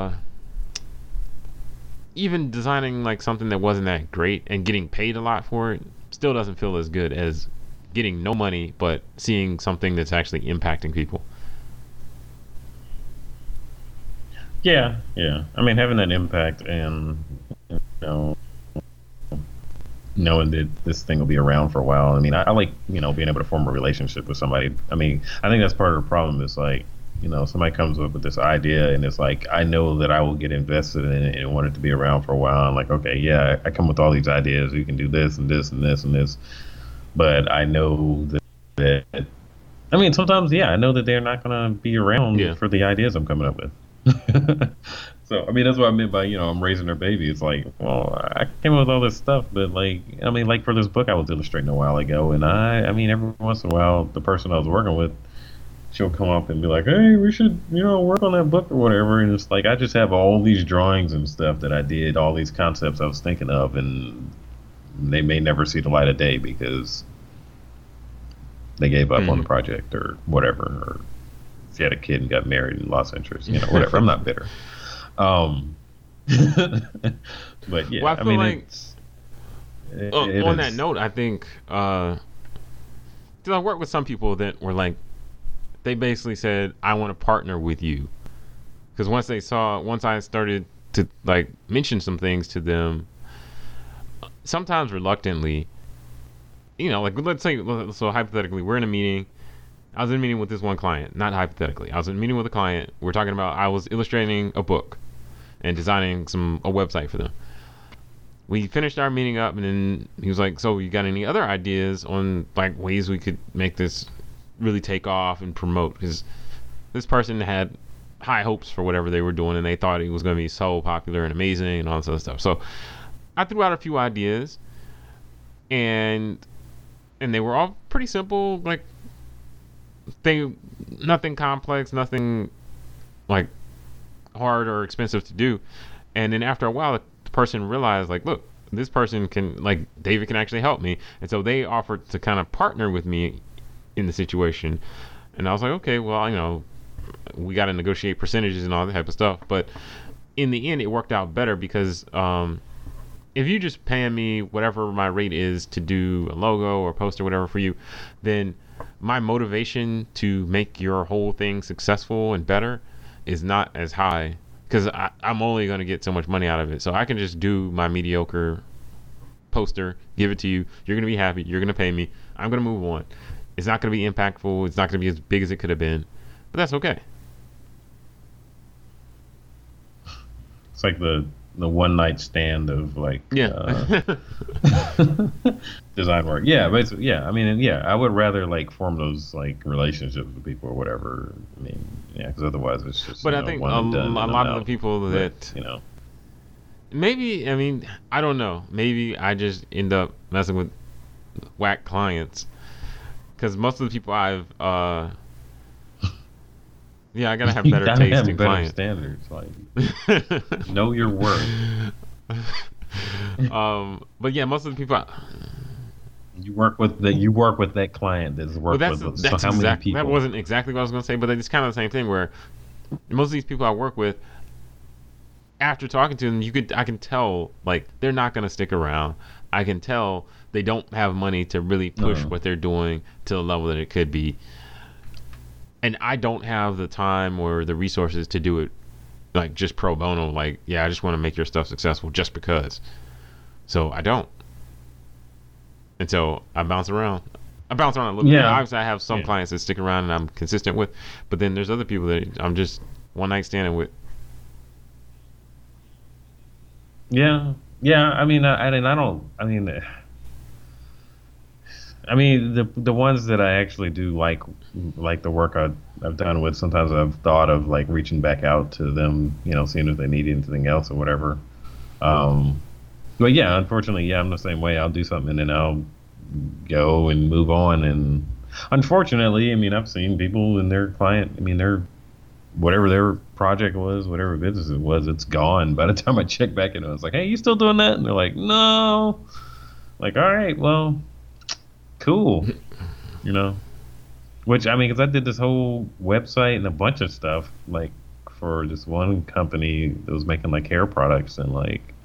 even designing like something that wasn't that great and getting paid a lot for it still doesn't feel as good as getting no money but seeing something that's actually impacting people. Yeah, yeah. I mean, having that impact and know, knowing that this thing will be around for a while. I mean, I like being able to form a relationship with somebody. I mean, I think that's part of the problem. Is like somebody comes up with this idea and it's like I know that I will get invested in it and want it to be around for a while. I'm like, okay, yeah, I come with all these ideas. You can do this and this and this and this, but I know that I mean, sometimes, yeah, I know that they're not going to be Yeah. around for the ideas I'm coming up with. So, I mean, that's what I meant by, I'm raising their baby. It's like, well, I came up with all this stuff, but like, I mean, like for this book I was illustrating a while ago, and I mean, every once in a while, the person I was working with, she'll come up and be like, hey, we should, work on that book or whatever. And it's like, I just have all these drawings and stuff that I did, all these concepts I was thinking of, and they may never see the light of day because they gave up on the Hmm. project or whatever, or she had a kid and got married and lost interest, whatever. I'm not bitter. Um, but Well, yeah, I I feel mean, like it on that is. note, I think 'cause I worked with some people that were like they basically said, I want to partner with you. Because once I started to like mention some things to them, sometimes reluctantly, like let's say, so hypothetically, we're in a meeting. I was in a meeting with this one client, not hypothetically. I was in a meeting with a client. We're talking about, I was illustrating a book and designing a website for them. We finished our meeting up, and then he was like, so you got any other ideas on like ways we could make this really take off and promote? Because this person had high hopes for whatever they were doing, and they thought it was going to be so popular and amazing and all this other stuff. So I threw out a few ideas, and they were all pretty simple, like nothing complex, nothing like hard or expensive to do. And then after a while, the person realized, like, look, this person can, like, David can actually help me. And so they offered to kind of partner with me in the situation. And I was like, okay, well, we got to negotiate percentages and all that type of stuff. But in the end, it worked out better because if you just pay me whatever my rate is to do a logo or post or whatever for you, then my motivation to make your whole thing successful and better is not as high, because I'm only going to get so much money out of it. So I can just do my mediocre poster, give it to you. You're going to be happy. You're going to pay me. I'm going to move on. It's not going to be impactful. It's not going to be as big as it could have been, but that's okay. It's like the one night stand of like design work. Yeah, basically. Yeah, I mean, yeah, I would rather like form those like relationships with people or whatever. I mean, yeah, because otherwise it's just. But I think a lot of the people that maybe, I mean, I don't know. Maybe I just end up messing with whack clients, because most of the people I've I gotta have better taste in clients. Standards, like know your worth. But yeah, most of the people you work with that client that's worked with. So how many people? That wasn't exactly what I was gonna say, but it's kind of the same thing where most of these people I work with, after talking to them, I can tell like they're not gonna stick around. I can tell they don't have money to really push what they're doing to the level that it could be. And I don't have the time or the resources to do it like just pro bono. Like, yeah, I just want to make your stuff successful just because. So I don't. And so I bounce around. A little bit. Obviously, I have some clients that stick around and I'm consistent with. But then there's other people that I'm just one night standing with. Yeah. Yeah. I mean, I mean, the ones that I actually do like the work I've done with, sometimes I've thought of like reaching back out to them, seeing if they need anything else or whatever. But yeah, unfortunately, I'm the same way. I'll do something and then I'll go and move on. And unfortunately, I mean, I've seen people in their client, I mean, whatever their project was, whatever business it was, it's gone. By the time I check back in, I was like, hey, you still doing that? And they're like, no. Like, all right, well, cool. Which, I mean, because I did this whole website and a bunch of stuff, like, for this one company that was making, like, hair products. And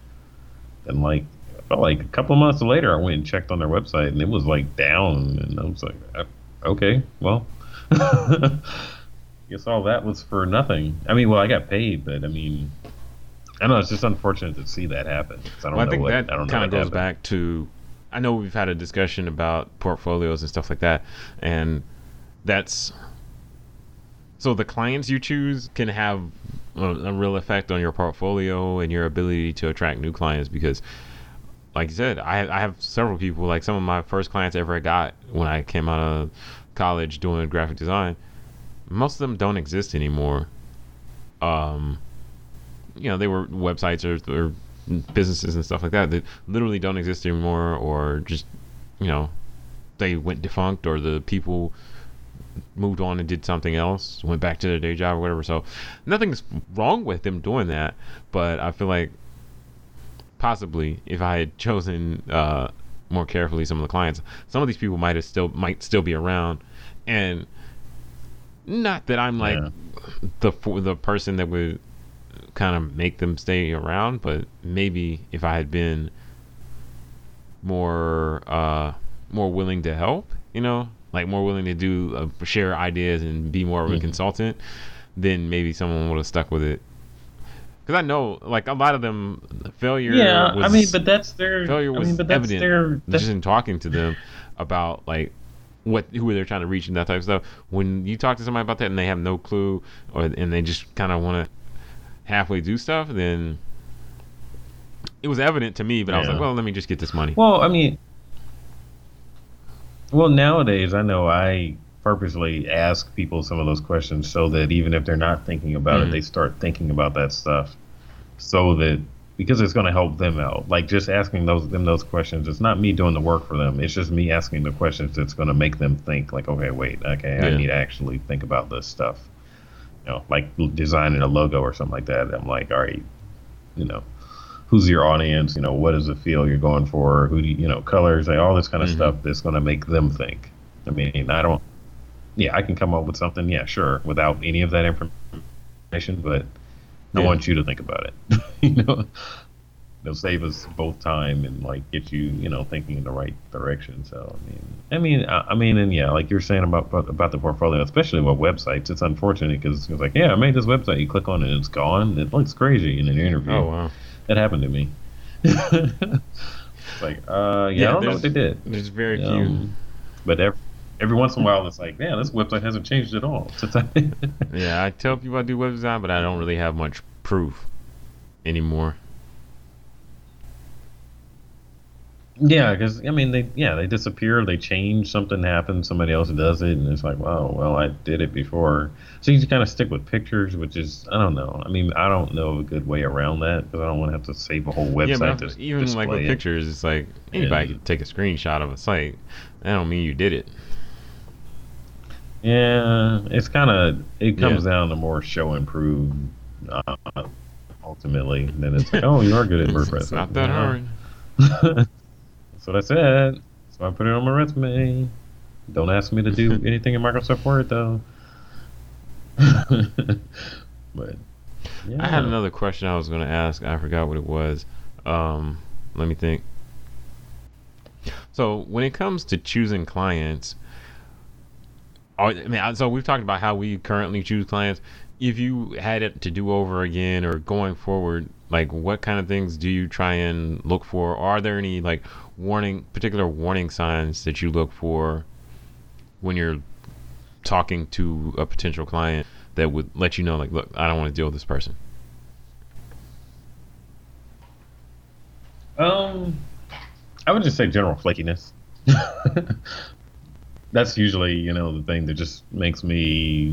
I felt like a couple of months later, I went and checked on their website, and it was, like, down. And I was like, okay, well, guess all that was for nothing. I mean, well, I got paid, but, I mean, I don't know. It's just unfortunate to see that happen. I think that kind of goes back to, I know we've had a discussion about portfolios and stuff like that, and that's so the clients you choose can have a real effect on your portfolio and your ability to attract new clients. Because, like you said, I have several people, like some of my first clients I ever got when I came out of college doing graphic design. Most of them don't exist anymore. They were websites or businesses and stuff like that literally don't exist anymore, or just they went defunct, or the people moved on and did something else, went back to their day job or whatever. So nothing's wrong with them doing that, but I feel like possibly if I had chosen more carefully some of the clients, some of these people might still be around. And not that I'm like the person that would kind of make them stay around, but maybe if I had been more willing to help, like more willing to do share ideas and be more of a consultant, then maybe someone would have stuck with it. Because I know, like a lot of them, Yeah, I mean, but that's their. failure I mean, was but that's evident their. just in talking to them about like who they're trying to reach and that type of stuff. When you talk to somebody about that and they have no clue, and they just kind of want to halfway do stuff, then it was evident to me. But I was like, well, let me just get this money. Well, I mean, nowadays I know I purposely ask people some of those questions so that even if they're not thinking about it, they start thinking about that stuff. So that because it's going to help them out. Like just asking those questions, it's not me doing the work for them. It's just me asking the questions that's going to make them think. Like, okay, wait, okay, I need to actually think about this stuff. You know, like designing a logo or something like that. I'm like, all right, you know, who's your audience? You know, what is the feel you're going for? Who do you colors? Like all this kind of stuff that's going to make them think. I mean, I can come up with something, yeah, sure, without any of that information, but I want you to think about it. It'll save us both time and like get you, thinking in the right direction. So I mean, and yeah, like you're saying about the portfolio, especially with websites, it's unfortunate because it's like, yeah, I made this website. You click on it, and it's gone. It looks crazy in an interview. Oh wow, that happened to me. It's like, I don't know what they did. There's very few, but every once in a while, it's like, man, this website hasn't changed at all. Yeah, I tell people I do web design, but I don't really have much proof anymore. Yeah, because they disappear, they change, something happens, somebody else does it, and it's like, wow, well, I did it before. So you just kind of stick with pictures, which is, I don't know. I mean, I don't know a good way around that because I don't want to have to save a whole website. Yeah, even like with pictures, it's like anybody can take a screenshot of a site. That don't mean you did it. Yeah, it comes down to more show and prove ultimately. Then it's like, oh, you are good at WordPress. It's not that hard. That's what I said. So I put it on my resume. Don't ask me to do anything in Microsoft Word though. But yeah. I had another question I was going to ask. I forgot what it was. Let me think. So when it comes to choosing clients, so we've talked about how we currently choose clients. If you had it to do over again or going forward, like what kind of things do you try and look for? Are there any like particular warning signs that you look for when you're talking to a potential client that would let you know, like, look, I don't want to deal with this person? I would just say general flakiness. That's usually, the thing that just makes me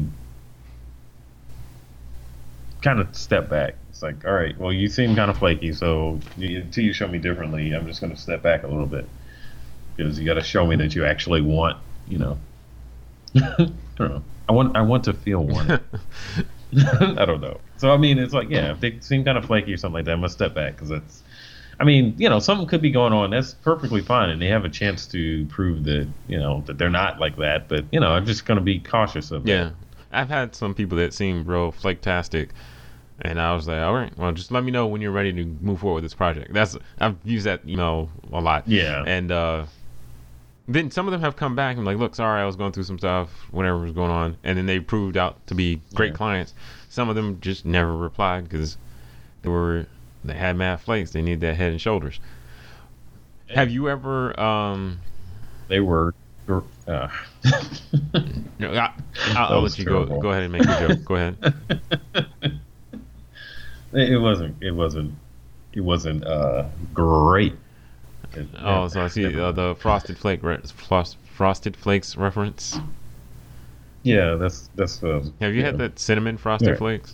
kind of step back. It's like, all right, well, you seem kind of flaky, so until you show me differently, I'm just going to step back a little bit because you got to show me that you actually want, I don't know. I want to feel wanted. I don't know. So I mean, it's like, yeah, if they seem kind of flaky or something like that, I'm gonna step back because that's. I mean, something could be going on. That's perfectly fine, and they have a chance to prove that, that they're not like that. But I'm just gonna be cautious of it. Yeah, I've had some people that seem real flake-tastic, and I was like, all right, well, just let me know when you're ready to move forward with this project. I've used that a lot. Yeah. And then some of them have come back and like, look, sorry, I was going through some stuff, whatever was going on, and then they proved out to be great clients. Some of them just never replied because they had mad flakes. They need that Head and Shoulders. Have you ever? They were. No, I'll let you terrible. Go ahead and make your joke. Go ahead. It wasn't great. So I see the Frosted Flakes reference. Yeah, that's. Have you had that cinnamon Frosted Flakes?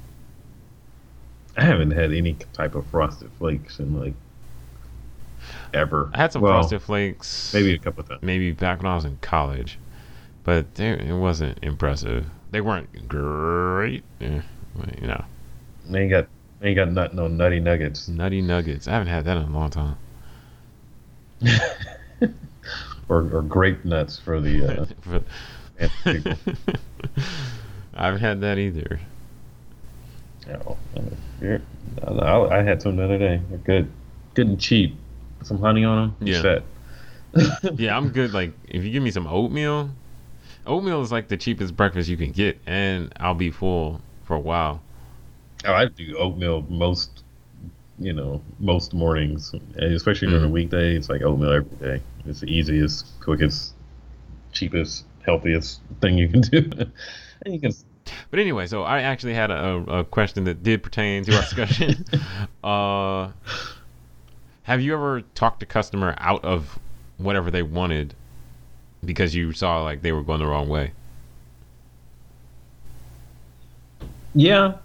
I haven't had any type of Frosted Flakes in like ever. I had some Frosted Flakes maybe a couple of times. Maybe back when I was in college, but it wasn't impressive. They weren't great. They ain't got no Nutty Nuggets. Nutty Nuggets. I haven't had that in a long time. or grape nuts for the people. I haven't had that either. I had some the other day. They're good and cheap. Some honey on them. Yeah. Set. Yeah, I'm good. Like, if you give me some oatmeal, oatmeal is like the cheapest breakfast you can get, and I'll be full for a while. Oh, I do oatmeal most mornings, and especially during the Hmm. weekday. It's like oatmeal every day. It's the easiest, quickest, cheapest, healthiest thing you can do. And you can. But anyway, so I actually had a question that did pertain to our discussion. uh, have you ever talked a customer out of whatever they wanted because you saw like they were going the wrong way? Yeah,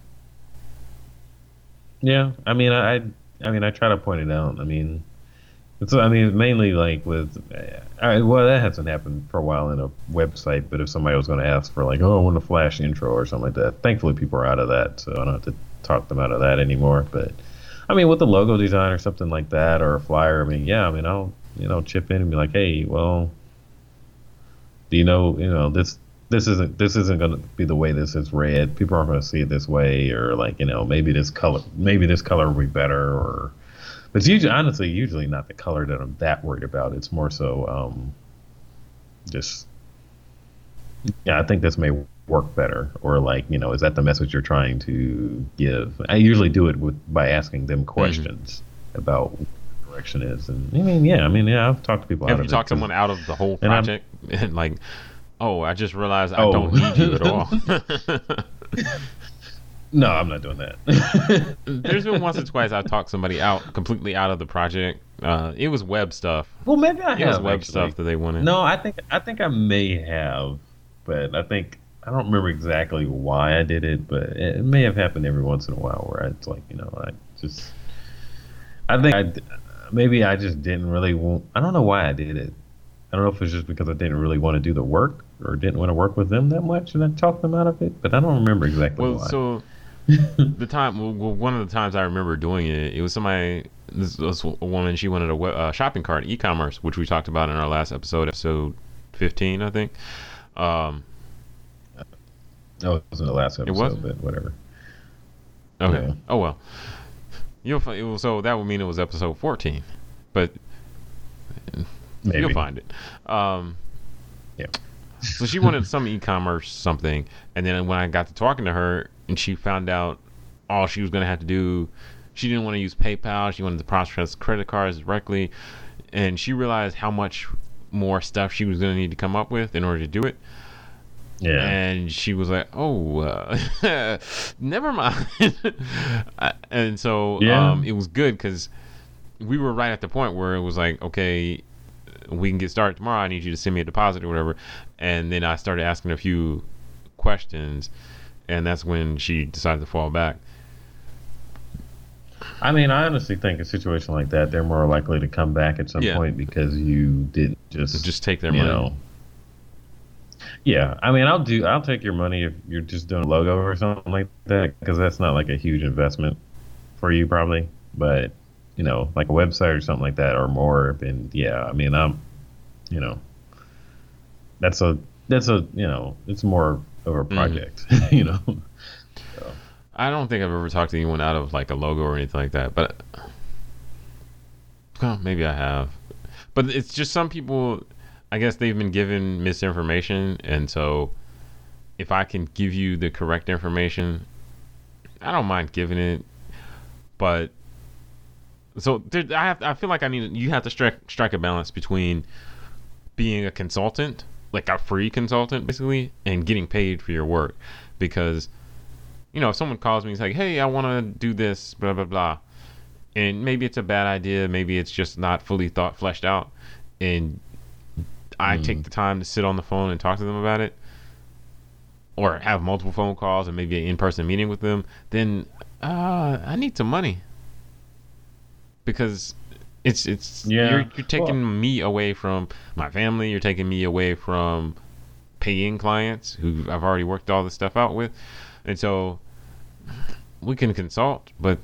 yeah. I try to point it out. I mean, mainly like well, that hasn't happened for a while in a website. But if somebody was going to ask for like, oh, I want a flash intro or something like that, thankfully people are out of that, so I don't have to talk them out of that anymore. But I mean, with the logo design or something like that, or a flyer, I mean, yeah, I mean, I'll chip in and be like, hey, well, do this isn't going to be the way this is read. People aren't going to see it this way, or like maybe this color will be better, or but it's usually not the color that I'm that worried about. It's more so just yeah, I think this may work better, or like is that the message you're trying to give? I usually do it by asking them Hmm. questions about what the direction is, and yeah, I've talked to people out Have you of it talked someone out of the whole and I'm project? And like, oh, I just realized I oh don't need you at all. no, I'm not doing that. There's been once or twice I've talked somebody out completely out of the project. It was web stuff. Well, maybe I It was have web actually. stuff that they wanted. No, I think I may have, but I don't remember exactly why I did it, but it may have happened every once in a while where it's like I just I think maybe I just didn't really want. I don't know why I did it. I don't know if it's just because I didn't really want to do the work or didn't want to work with them that much, and I talked them out of it. But I don't remember exactly Well, why. so one of the times I remember doing it, it was somebody. This was a woman. She wanted a shopping cart, e-commerce, which we talked about in our last episode 15, I think. Um, No, it wasn't the last it episode, wasn't. but whatever. Okay. Yeah, Oh well. So that would mean it was episode 14, but you'll maybe. find it. Um, Yeah. so she wanted some e-commerce something, and then when I got to talking to her, and she found out all she was gonna have to do, she didn't want to use PayPal. She wanted to process credit cards directly, and she realized how much more stuff she was gonna need to come up with in order to do it. Yeah. And she was like, "Oh, never mind." And so Yeah. it was good because we were right at the point where it was like, okay, we can get started tomorrow. I need you to send me a deposit or whatever. And then I started asking a few questions, and that's when she decided to fall back. I mean, I honestly think a situation like that, they're more likely to come back at some Yeah, point because you didn't just, just take their you money. know, yeah. I mean, I'll take your money if you're just doing a logo or something like that because that's not like a huge investment for you probably. But like a website or something like that or more, then yeah. I mean, you know, that's a it's more of a Hmm. project, you know. So, I don't think I've ever talked to anyone out of like a logo or anything like that, but well, maybe I have. But it's just some people. I guess they've been given misinformation, and so if I can give you the correct information, I don't mind giving it. But so there, I feel like you have to strike a balance between being a consultant, like a free consultant, basically, and getting paid for your work, because if someone calls me and is like, hey, I want to do this, blah blah blah, and maybe it's a bad idea, maybe it's just not fully fleshed out, and I take mm, the time to sit on the phone and talk to them about it, or have multiple phone calls and maybe an in-person meeting with them, then I need some money because it's you're yeah. Well, taking me away from my family. You're taking me away from paying clients who I've already worked all this stuff out with, and so we can consult, but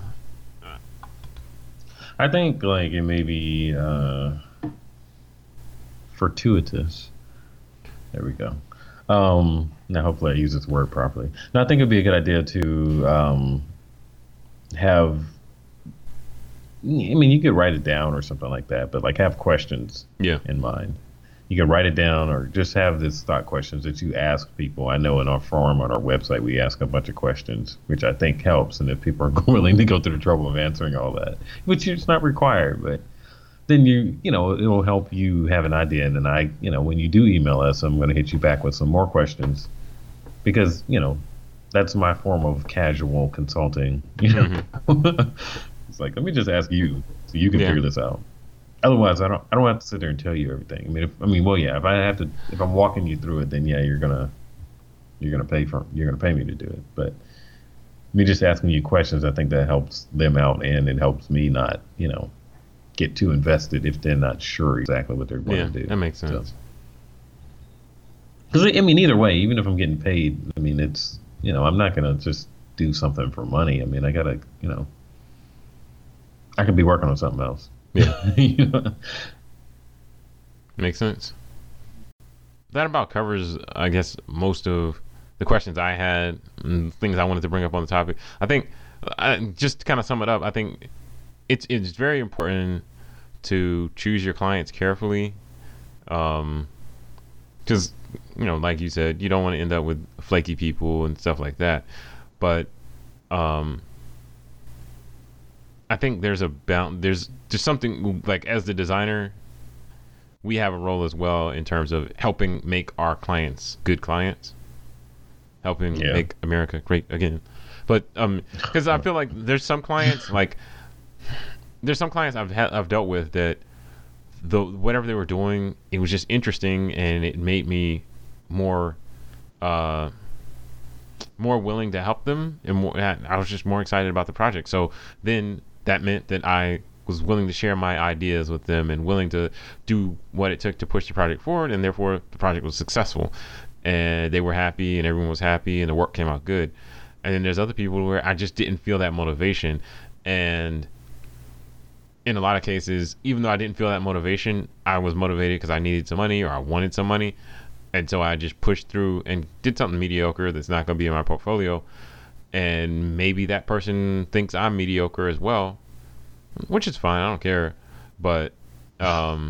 I think like it may be fortuitous. There we go. Now hopefully I use this word properly. Now I think it'd be a good idea to have mean, you could write it down or something like that, but like have questions Yeah. in mind. You can write it down or just have this thought questions that you ask people. I know in our forum on our website, we ask a bunch of questions, which I think helps. And if people are willing to go through the trouble of answering all that, which is not required, but then it'll help you have an idea. And then when you do email us, I'm going to hit you back with some more questions because, that's my form of casual consulting. It's like, let me just ask you so you can figure this out. Otherwise, I don't have to sit there and tell you everything. If I'm walking you through it, then yeah, you're gonna pay me to do it. But me just asking you questions, I think that helps them out, and it helps me not, get too invested if they're not sure exactly what they're going to do. That makes sense. Because either way, even if I'm getting paid, it's I'm not gonna just do something for money. I gotta, I could be working on something else. Yeah. Makes sense. That about covers, I guess, most of the questions I had and things I wanted to bring up on the topic. I think, just to kind of sum it up, I think it's very important to choose your clients carefully. Because, like you said, you don't want to end up with flaky people and stuff like that. But I think there's just something like, as the designer, we have a role as well in terms of helping make our clients good clients, helping make America great again. But because I feel like there's some clients I've dealt with that whatever they were doing, it was just interesting and it made me more willing to help them, and I was just more excited about the project. So then that meant that I was willing to share my ideas with them and willing to do what it took to push the project forward, and therefore the project was successful and they were happy and everyone was happy and the work came out good. And then there's other people where I just didn't feel that motivation, and in a lot of cases, even though I didn't feel that motivation, I was motivated because I needed some money or I wanted some money, and so I just pushed through and did something mediocre that's not going to be in my portfolio. And maybe that person thinks I'm mediocre as well, which is fine. I don't care. But that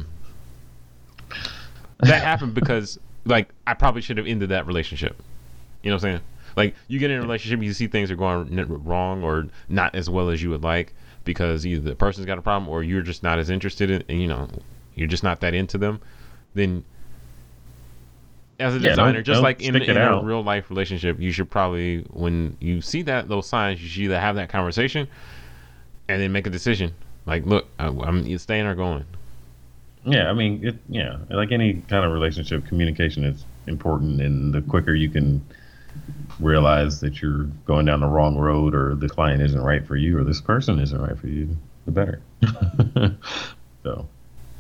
happened because, like, I probably should have ended that relationship. You know what I'm saying? Like, you get in a relationship, you see things are going wrong or not as well as you would like because either the person's got a problem or you're just not as interested in, and, you're just not that into them. Then, as a designer, just like in a real life relationship, you should probably, when you see those signs, you should either have that conversation and then make a decision. Like, look, I'm staying or going. Yeah, like any kind of relationship, communication is important, and the quicker you can realize that you're going down the wrong road or the client isn't right for you or this person isn't right for you, the better. So.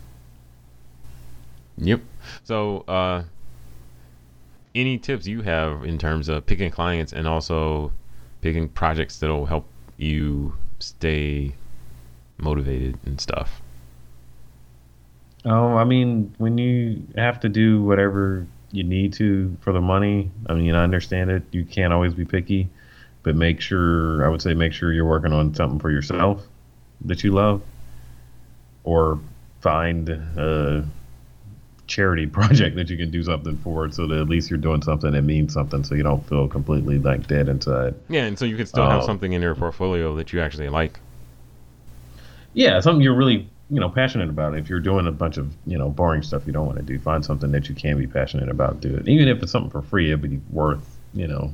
Yep. So, any tips you have in terms of picking clients and also picking projects that'll help you stay motivated and stuff? When you have to do whatever you need to for the money, I understand it. You can't always be picky, but make sure you're working on something for yourself that you love, or find a charity project that you can do something for, so that at least you're doing something that means something, so you don't feel completely like dead inside. Yeah, and so you can still have something in your portfolio that you actually like. Yeah, something you're really passionate about. If you're doing a bunch of boring stuff you don't want to do, find something that you can be passionate about. Do it, even if it's something for free. It'd be worth it'll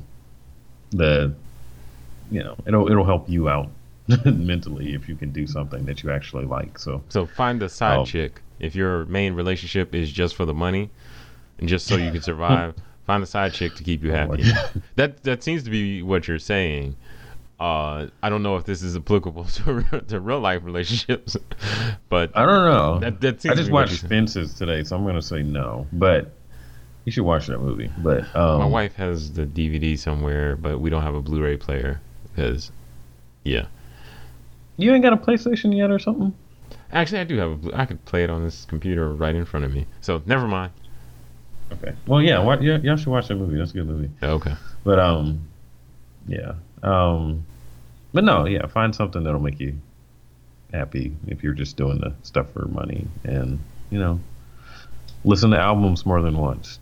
help you out mentally if you can do something that you actually like. So find the side chick. If your main relationship is just for the money and just so you can survive, find a side chick to keep you happy. That seems to be what you're saying. I don't know if this is applicable to real life relationships, but I don't know. That seems I just watched Fences today, so I'm going to say no. But you should watch that movie. But my wife has the DVD somewhere, but we don't have a Blu-ray player because, yeah. You ain't got a PlayStation yet or something? Actually, I do have. I could play it on this computer right in front of me. So never mind. Okay. Well, yeah. Y'all should watch that movie. That's a good movie. Okay. But yeah. But no, yeah. Find something that'll make you happy if you're just doing the stuff for money, and you know, listen to albums more than once.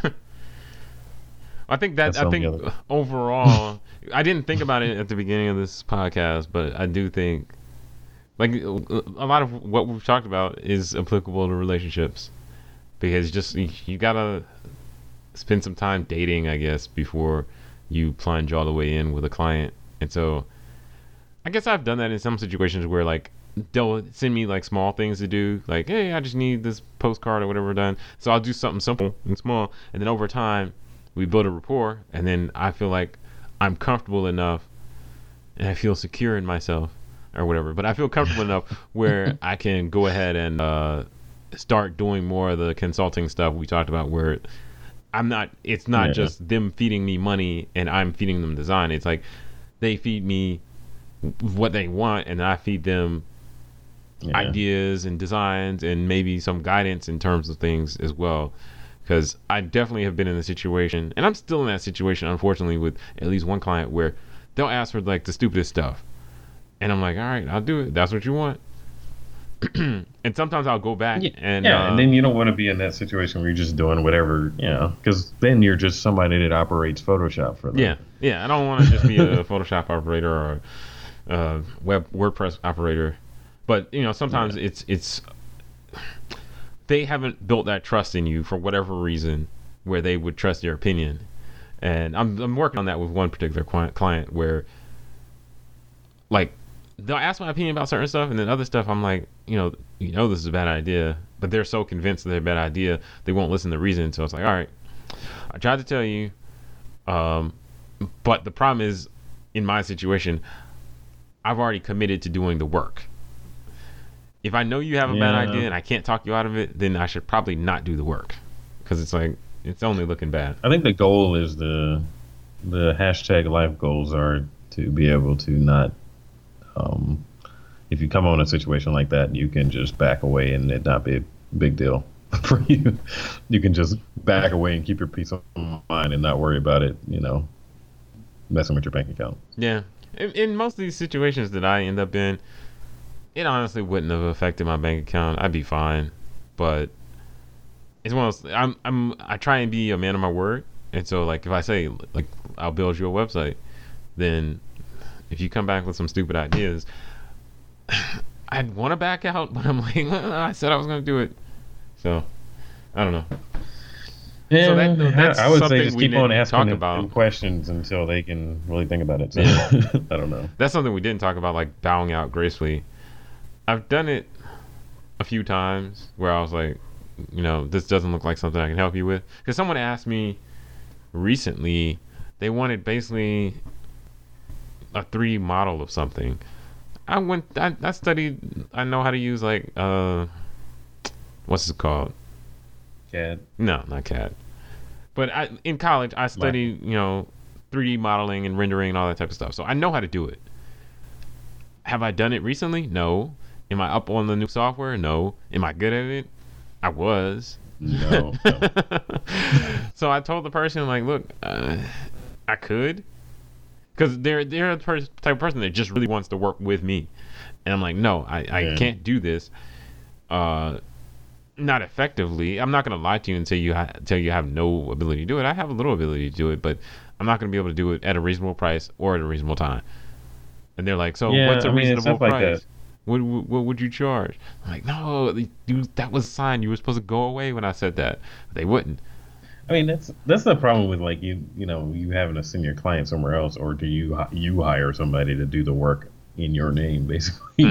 I think overall, I didn't think about it at the beginning of this podcast, but I do think like a lot of what we've talked about is applicable to relationships, because just you gotta spend some time dating, I guess, before you plunge all the way in with a client. And so I guess I've done that in some situations where like they'll send me like small things to do, like, hey, I just need this postcard or whatever done. So I'll do something simple and small, and then over time we build a rapport, and then I feel like I'm comfortable enough and I feel secure in myself or whatever. But I feel comfortable enough where I can go ahead and start doing more of the consulting stuff we talked about, where it's not just them feeding me money and I'm feeding them design. It's like they feed me what they want and I feed them ideas and designs and maybe some guidance in terms of things as well. Because I definitely have been in a situation, and I'm still in that situation, unfortunately, with at least one client where they'll ask for like the stupidest stuff, and I'm like, all right, I'll do it. That's what you want. And sometimes I'll go back and then you don't want to be in that situation where you're just doing whatever, you know, because then you're just somebody that operates Photoshop for them. Yeah. I don't want to just be a Photoshop operator or a WordPress operator, but you know, sometimes it's they haven't built that trust in you for whatever reason where they would trust your opinion. And I'm working on that with one particular client where like they'll ask my opinion about certain stuff, and then other stuff I'm like, you know this is a bad idea, but they're so convinced that they're a bad idea they won't listen to reason. So it's like, all right, I tried to tell you, but the problem is, in my situation, I've already committed to doing the work. If I know you have a bad idea and I can't talk you out of it, then I should probably not do the work, because it's like it's only looking bad. I think the goal is the hashtag life goals are to be able to not, if you come on a situation like that, you can just back away and it not be a big deal for you. You can just back away and keep your peace of mind and not worry about it, you know, messing with your bank account. Yeah. In most of these situations that I end up in, it honestly wouldn't have affected my bank account. I'd be fine. But it's one of those, I try and be a man of my word. And so like if I say like I'll build you a website, then if you come back with some stupid ideas, I'd want to back out, but I'm like, I said I was going to do it. So I don't know. Yeah, so that's I would something say just we keep on didn't asking talk about. them questions until they can really think about it. So, I don't know. That's something we didn't talk about, like bowing out gracefully. I've done it a few times where I was like, you know, this doesn't look like something I can help you with. Because someone asked me recently, they wanted basically a 3D model of something. I studied, I know how to use like, what's it called? CAD? No, not CAD. But in college, I studied, you know, 3D modeling and rendering and all that type of stuff. So I know how to do it. Have I done it recently? No. Am I up on the new software? No. Am I good at it? I was. No. So I told the person, like, look, I could. Because they're the type of person that just really wants to work with me. And I'm like, no, I can't do this. Not effectively. I'm not going to lie to you and tell you have no ability to do it. I have a little ability to do it, but I'm not going to be able to do it at a reasonable price or at a reasonable time. And they're like, so what's a reasonable price? Like what would you charge? I'm like, no, that was a sign. You were supposed to go away when I said that. They wouldn't. I mean, that's the problem with like you having to send your client somewhere else, or do you hire somebody to do the work in your name, basically?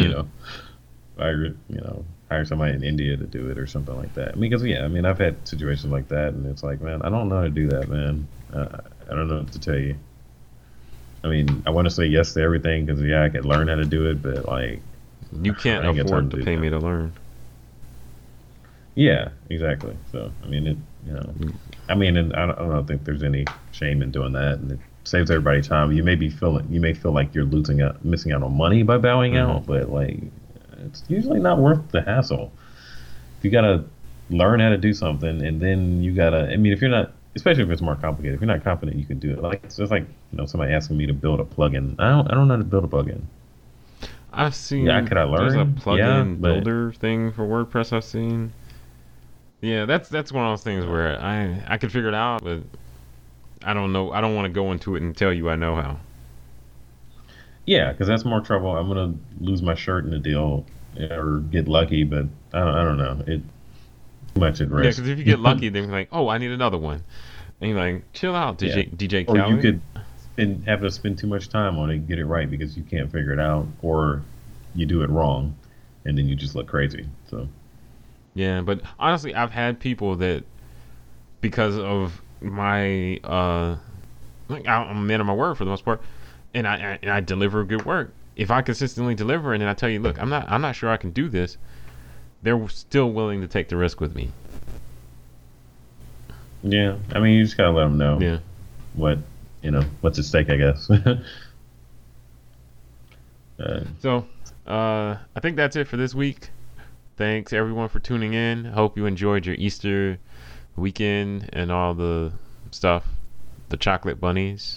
Hire somebody in India to do it or something like that. Because I've had situations like that, and it's like, man, I don't know how to do that, man. I don't know what to tell you. I mean, I want to say yes to everything because I could learn how to do it, but like, you can't afford to pay me to learn. Yeah, exactly. So I mean, and I don't think there's any shame in doing that, and it saves everybody time. You may feel like you're missing out on money by bowing out, but like, it's usually not worth the hassle. You gotta learn how to do something, and then you gotta. I mean, if you're not, especially if it's more complicated, if you're not confident, you can do it. Like it's just like somebody asking me to build a plugin. I don't know how to build a plugin. I've seen. Yeah, could I There's a learn? Yeah, plugin but builder thing for WordPress I've seen. Yeah, that's one of those things where I could figure it out, but I don't know. I don't want to go into it and tell you I know how. yeah, because that's more trouble. I'm gonna lose my shirt in a deal or get lucky, but I don't know. It too much at Yeah, risk. because if you get lucky, then you're like, oh, I need another one, and you're like, chill out, Yeah. DJ Or you Khaled. could have to spend too much time on it and get it right because you can't figure it out, or you do it wrong, and then you just look crazy. So Yeah, but honestly, I've had people that because of my like I'm a man of my word for the most part, and I deliver good work. If I consistently deliver, and then I tell you, look, I'm not sure I can do this, they're still willing to take the risk with me. yeah, I mean, you just gotta let them know Yeah. what what's at stake, I guess. So, I think that's it for this week. Thanks everyone for tuning in. Hope you enjoyed your Easter weekend and all the stuff, the chocolate bunnies.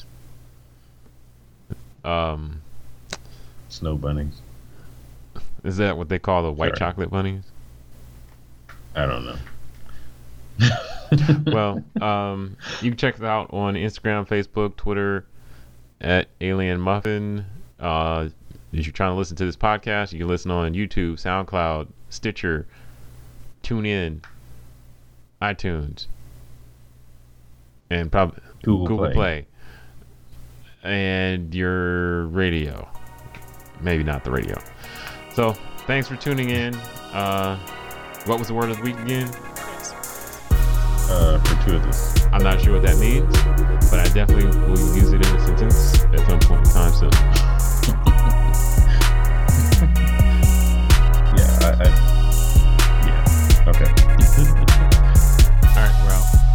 Snow bunnies. Is that what they call the white Sorry. chocolate bunnies? I don't know. Well, you can check us out on Instagram, Facebook, Twitter at Alien Muffin. If you're trying to listen to this podcast, you can listen on YouTube, SoundCloud, Stitcher, TuneIn, iTunes, and probably Google Play, and your radio. Maybe not the radio. So, thanks for tuning in. What was the word of the week again? Fortuitous. I'm not sure what that means, but I definitely will use it in a sentence at some point in time soon. Yeah, yeah. Okay. All right, we're out.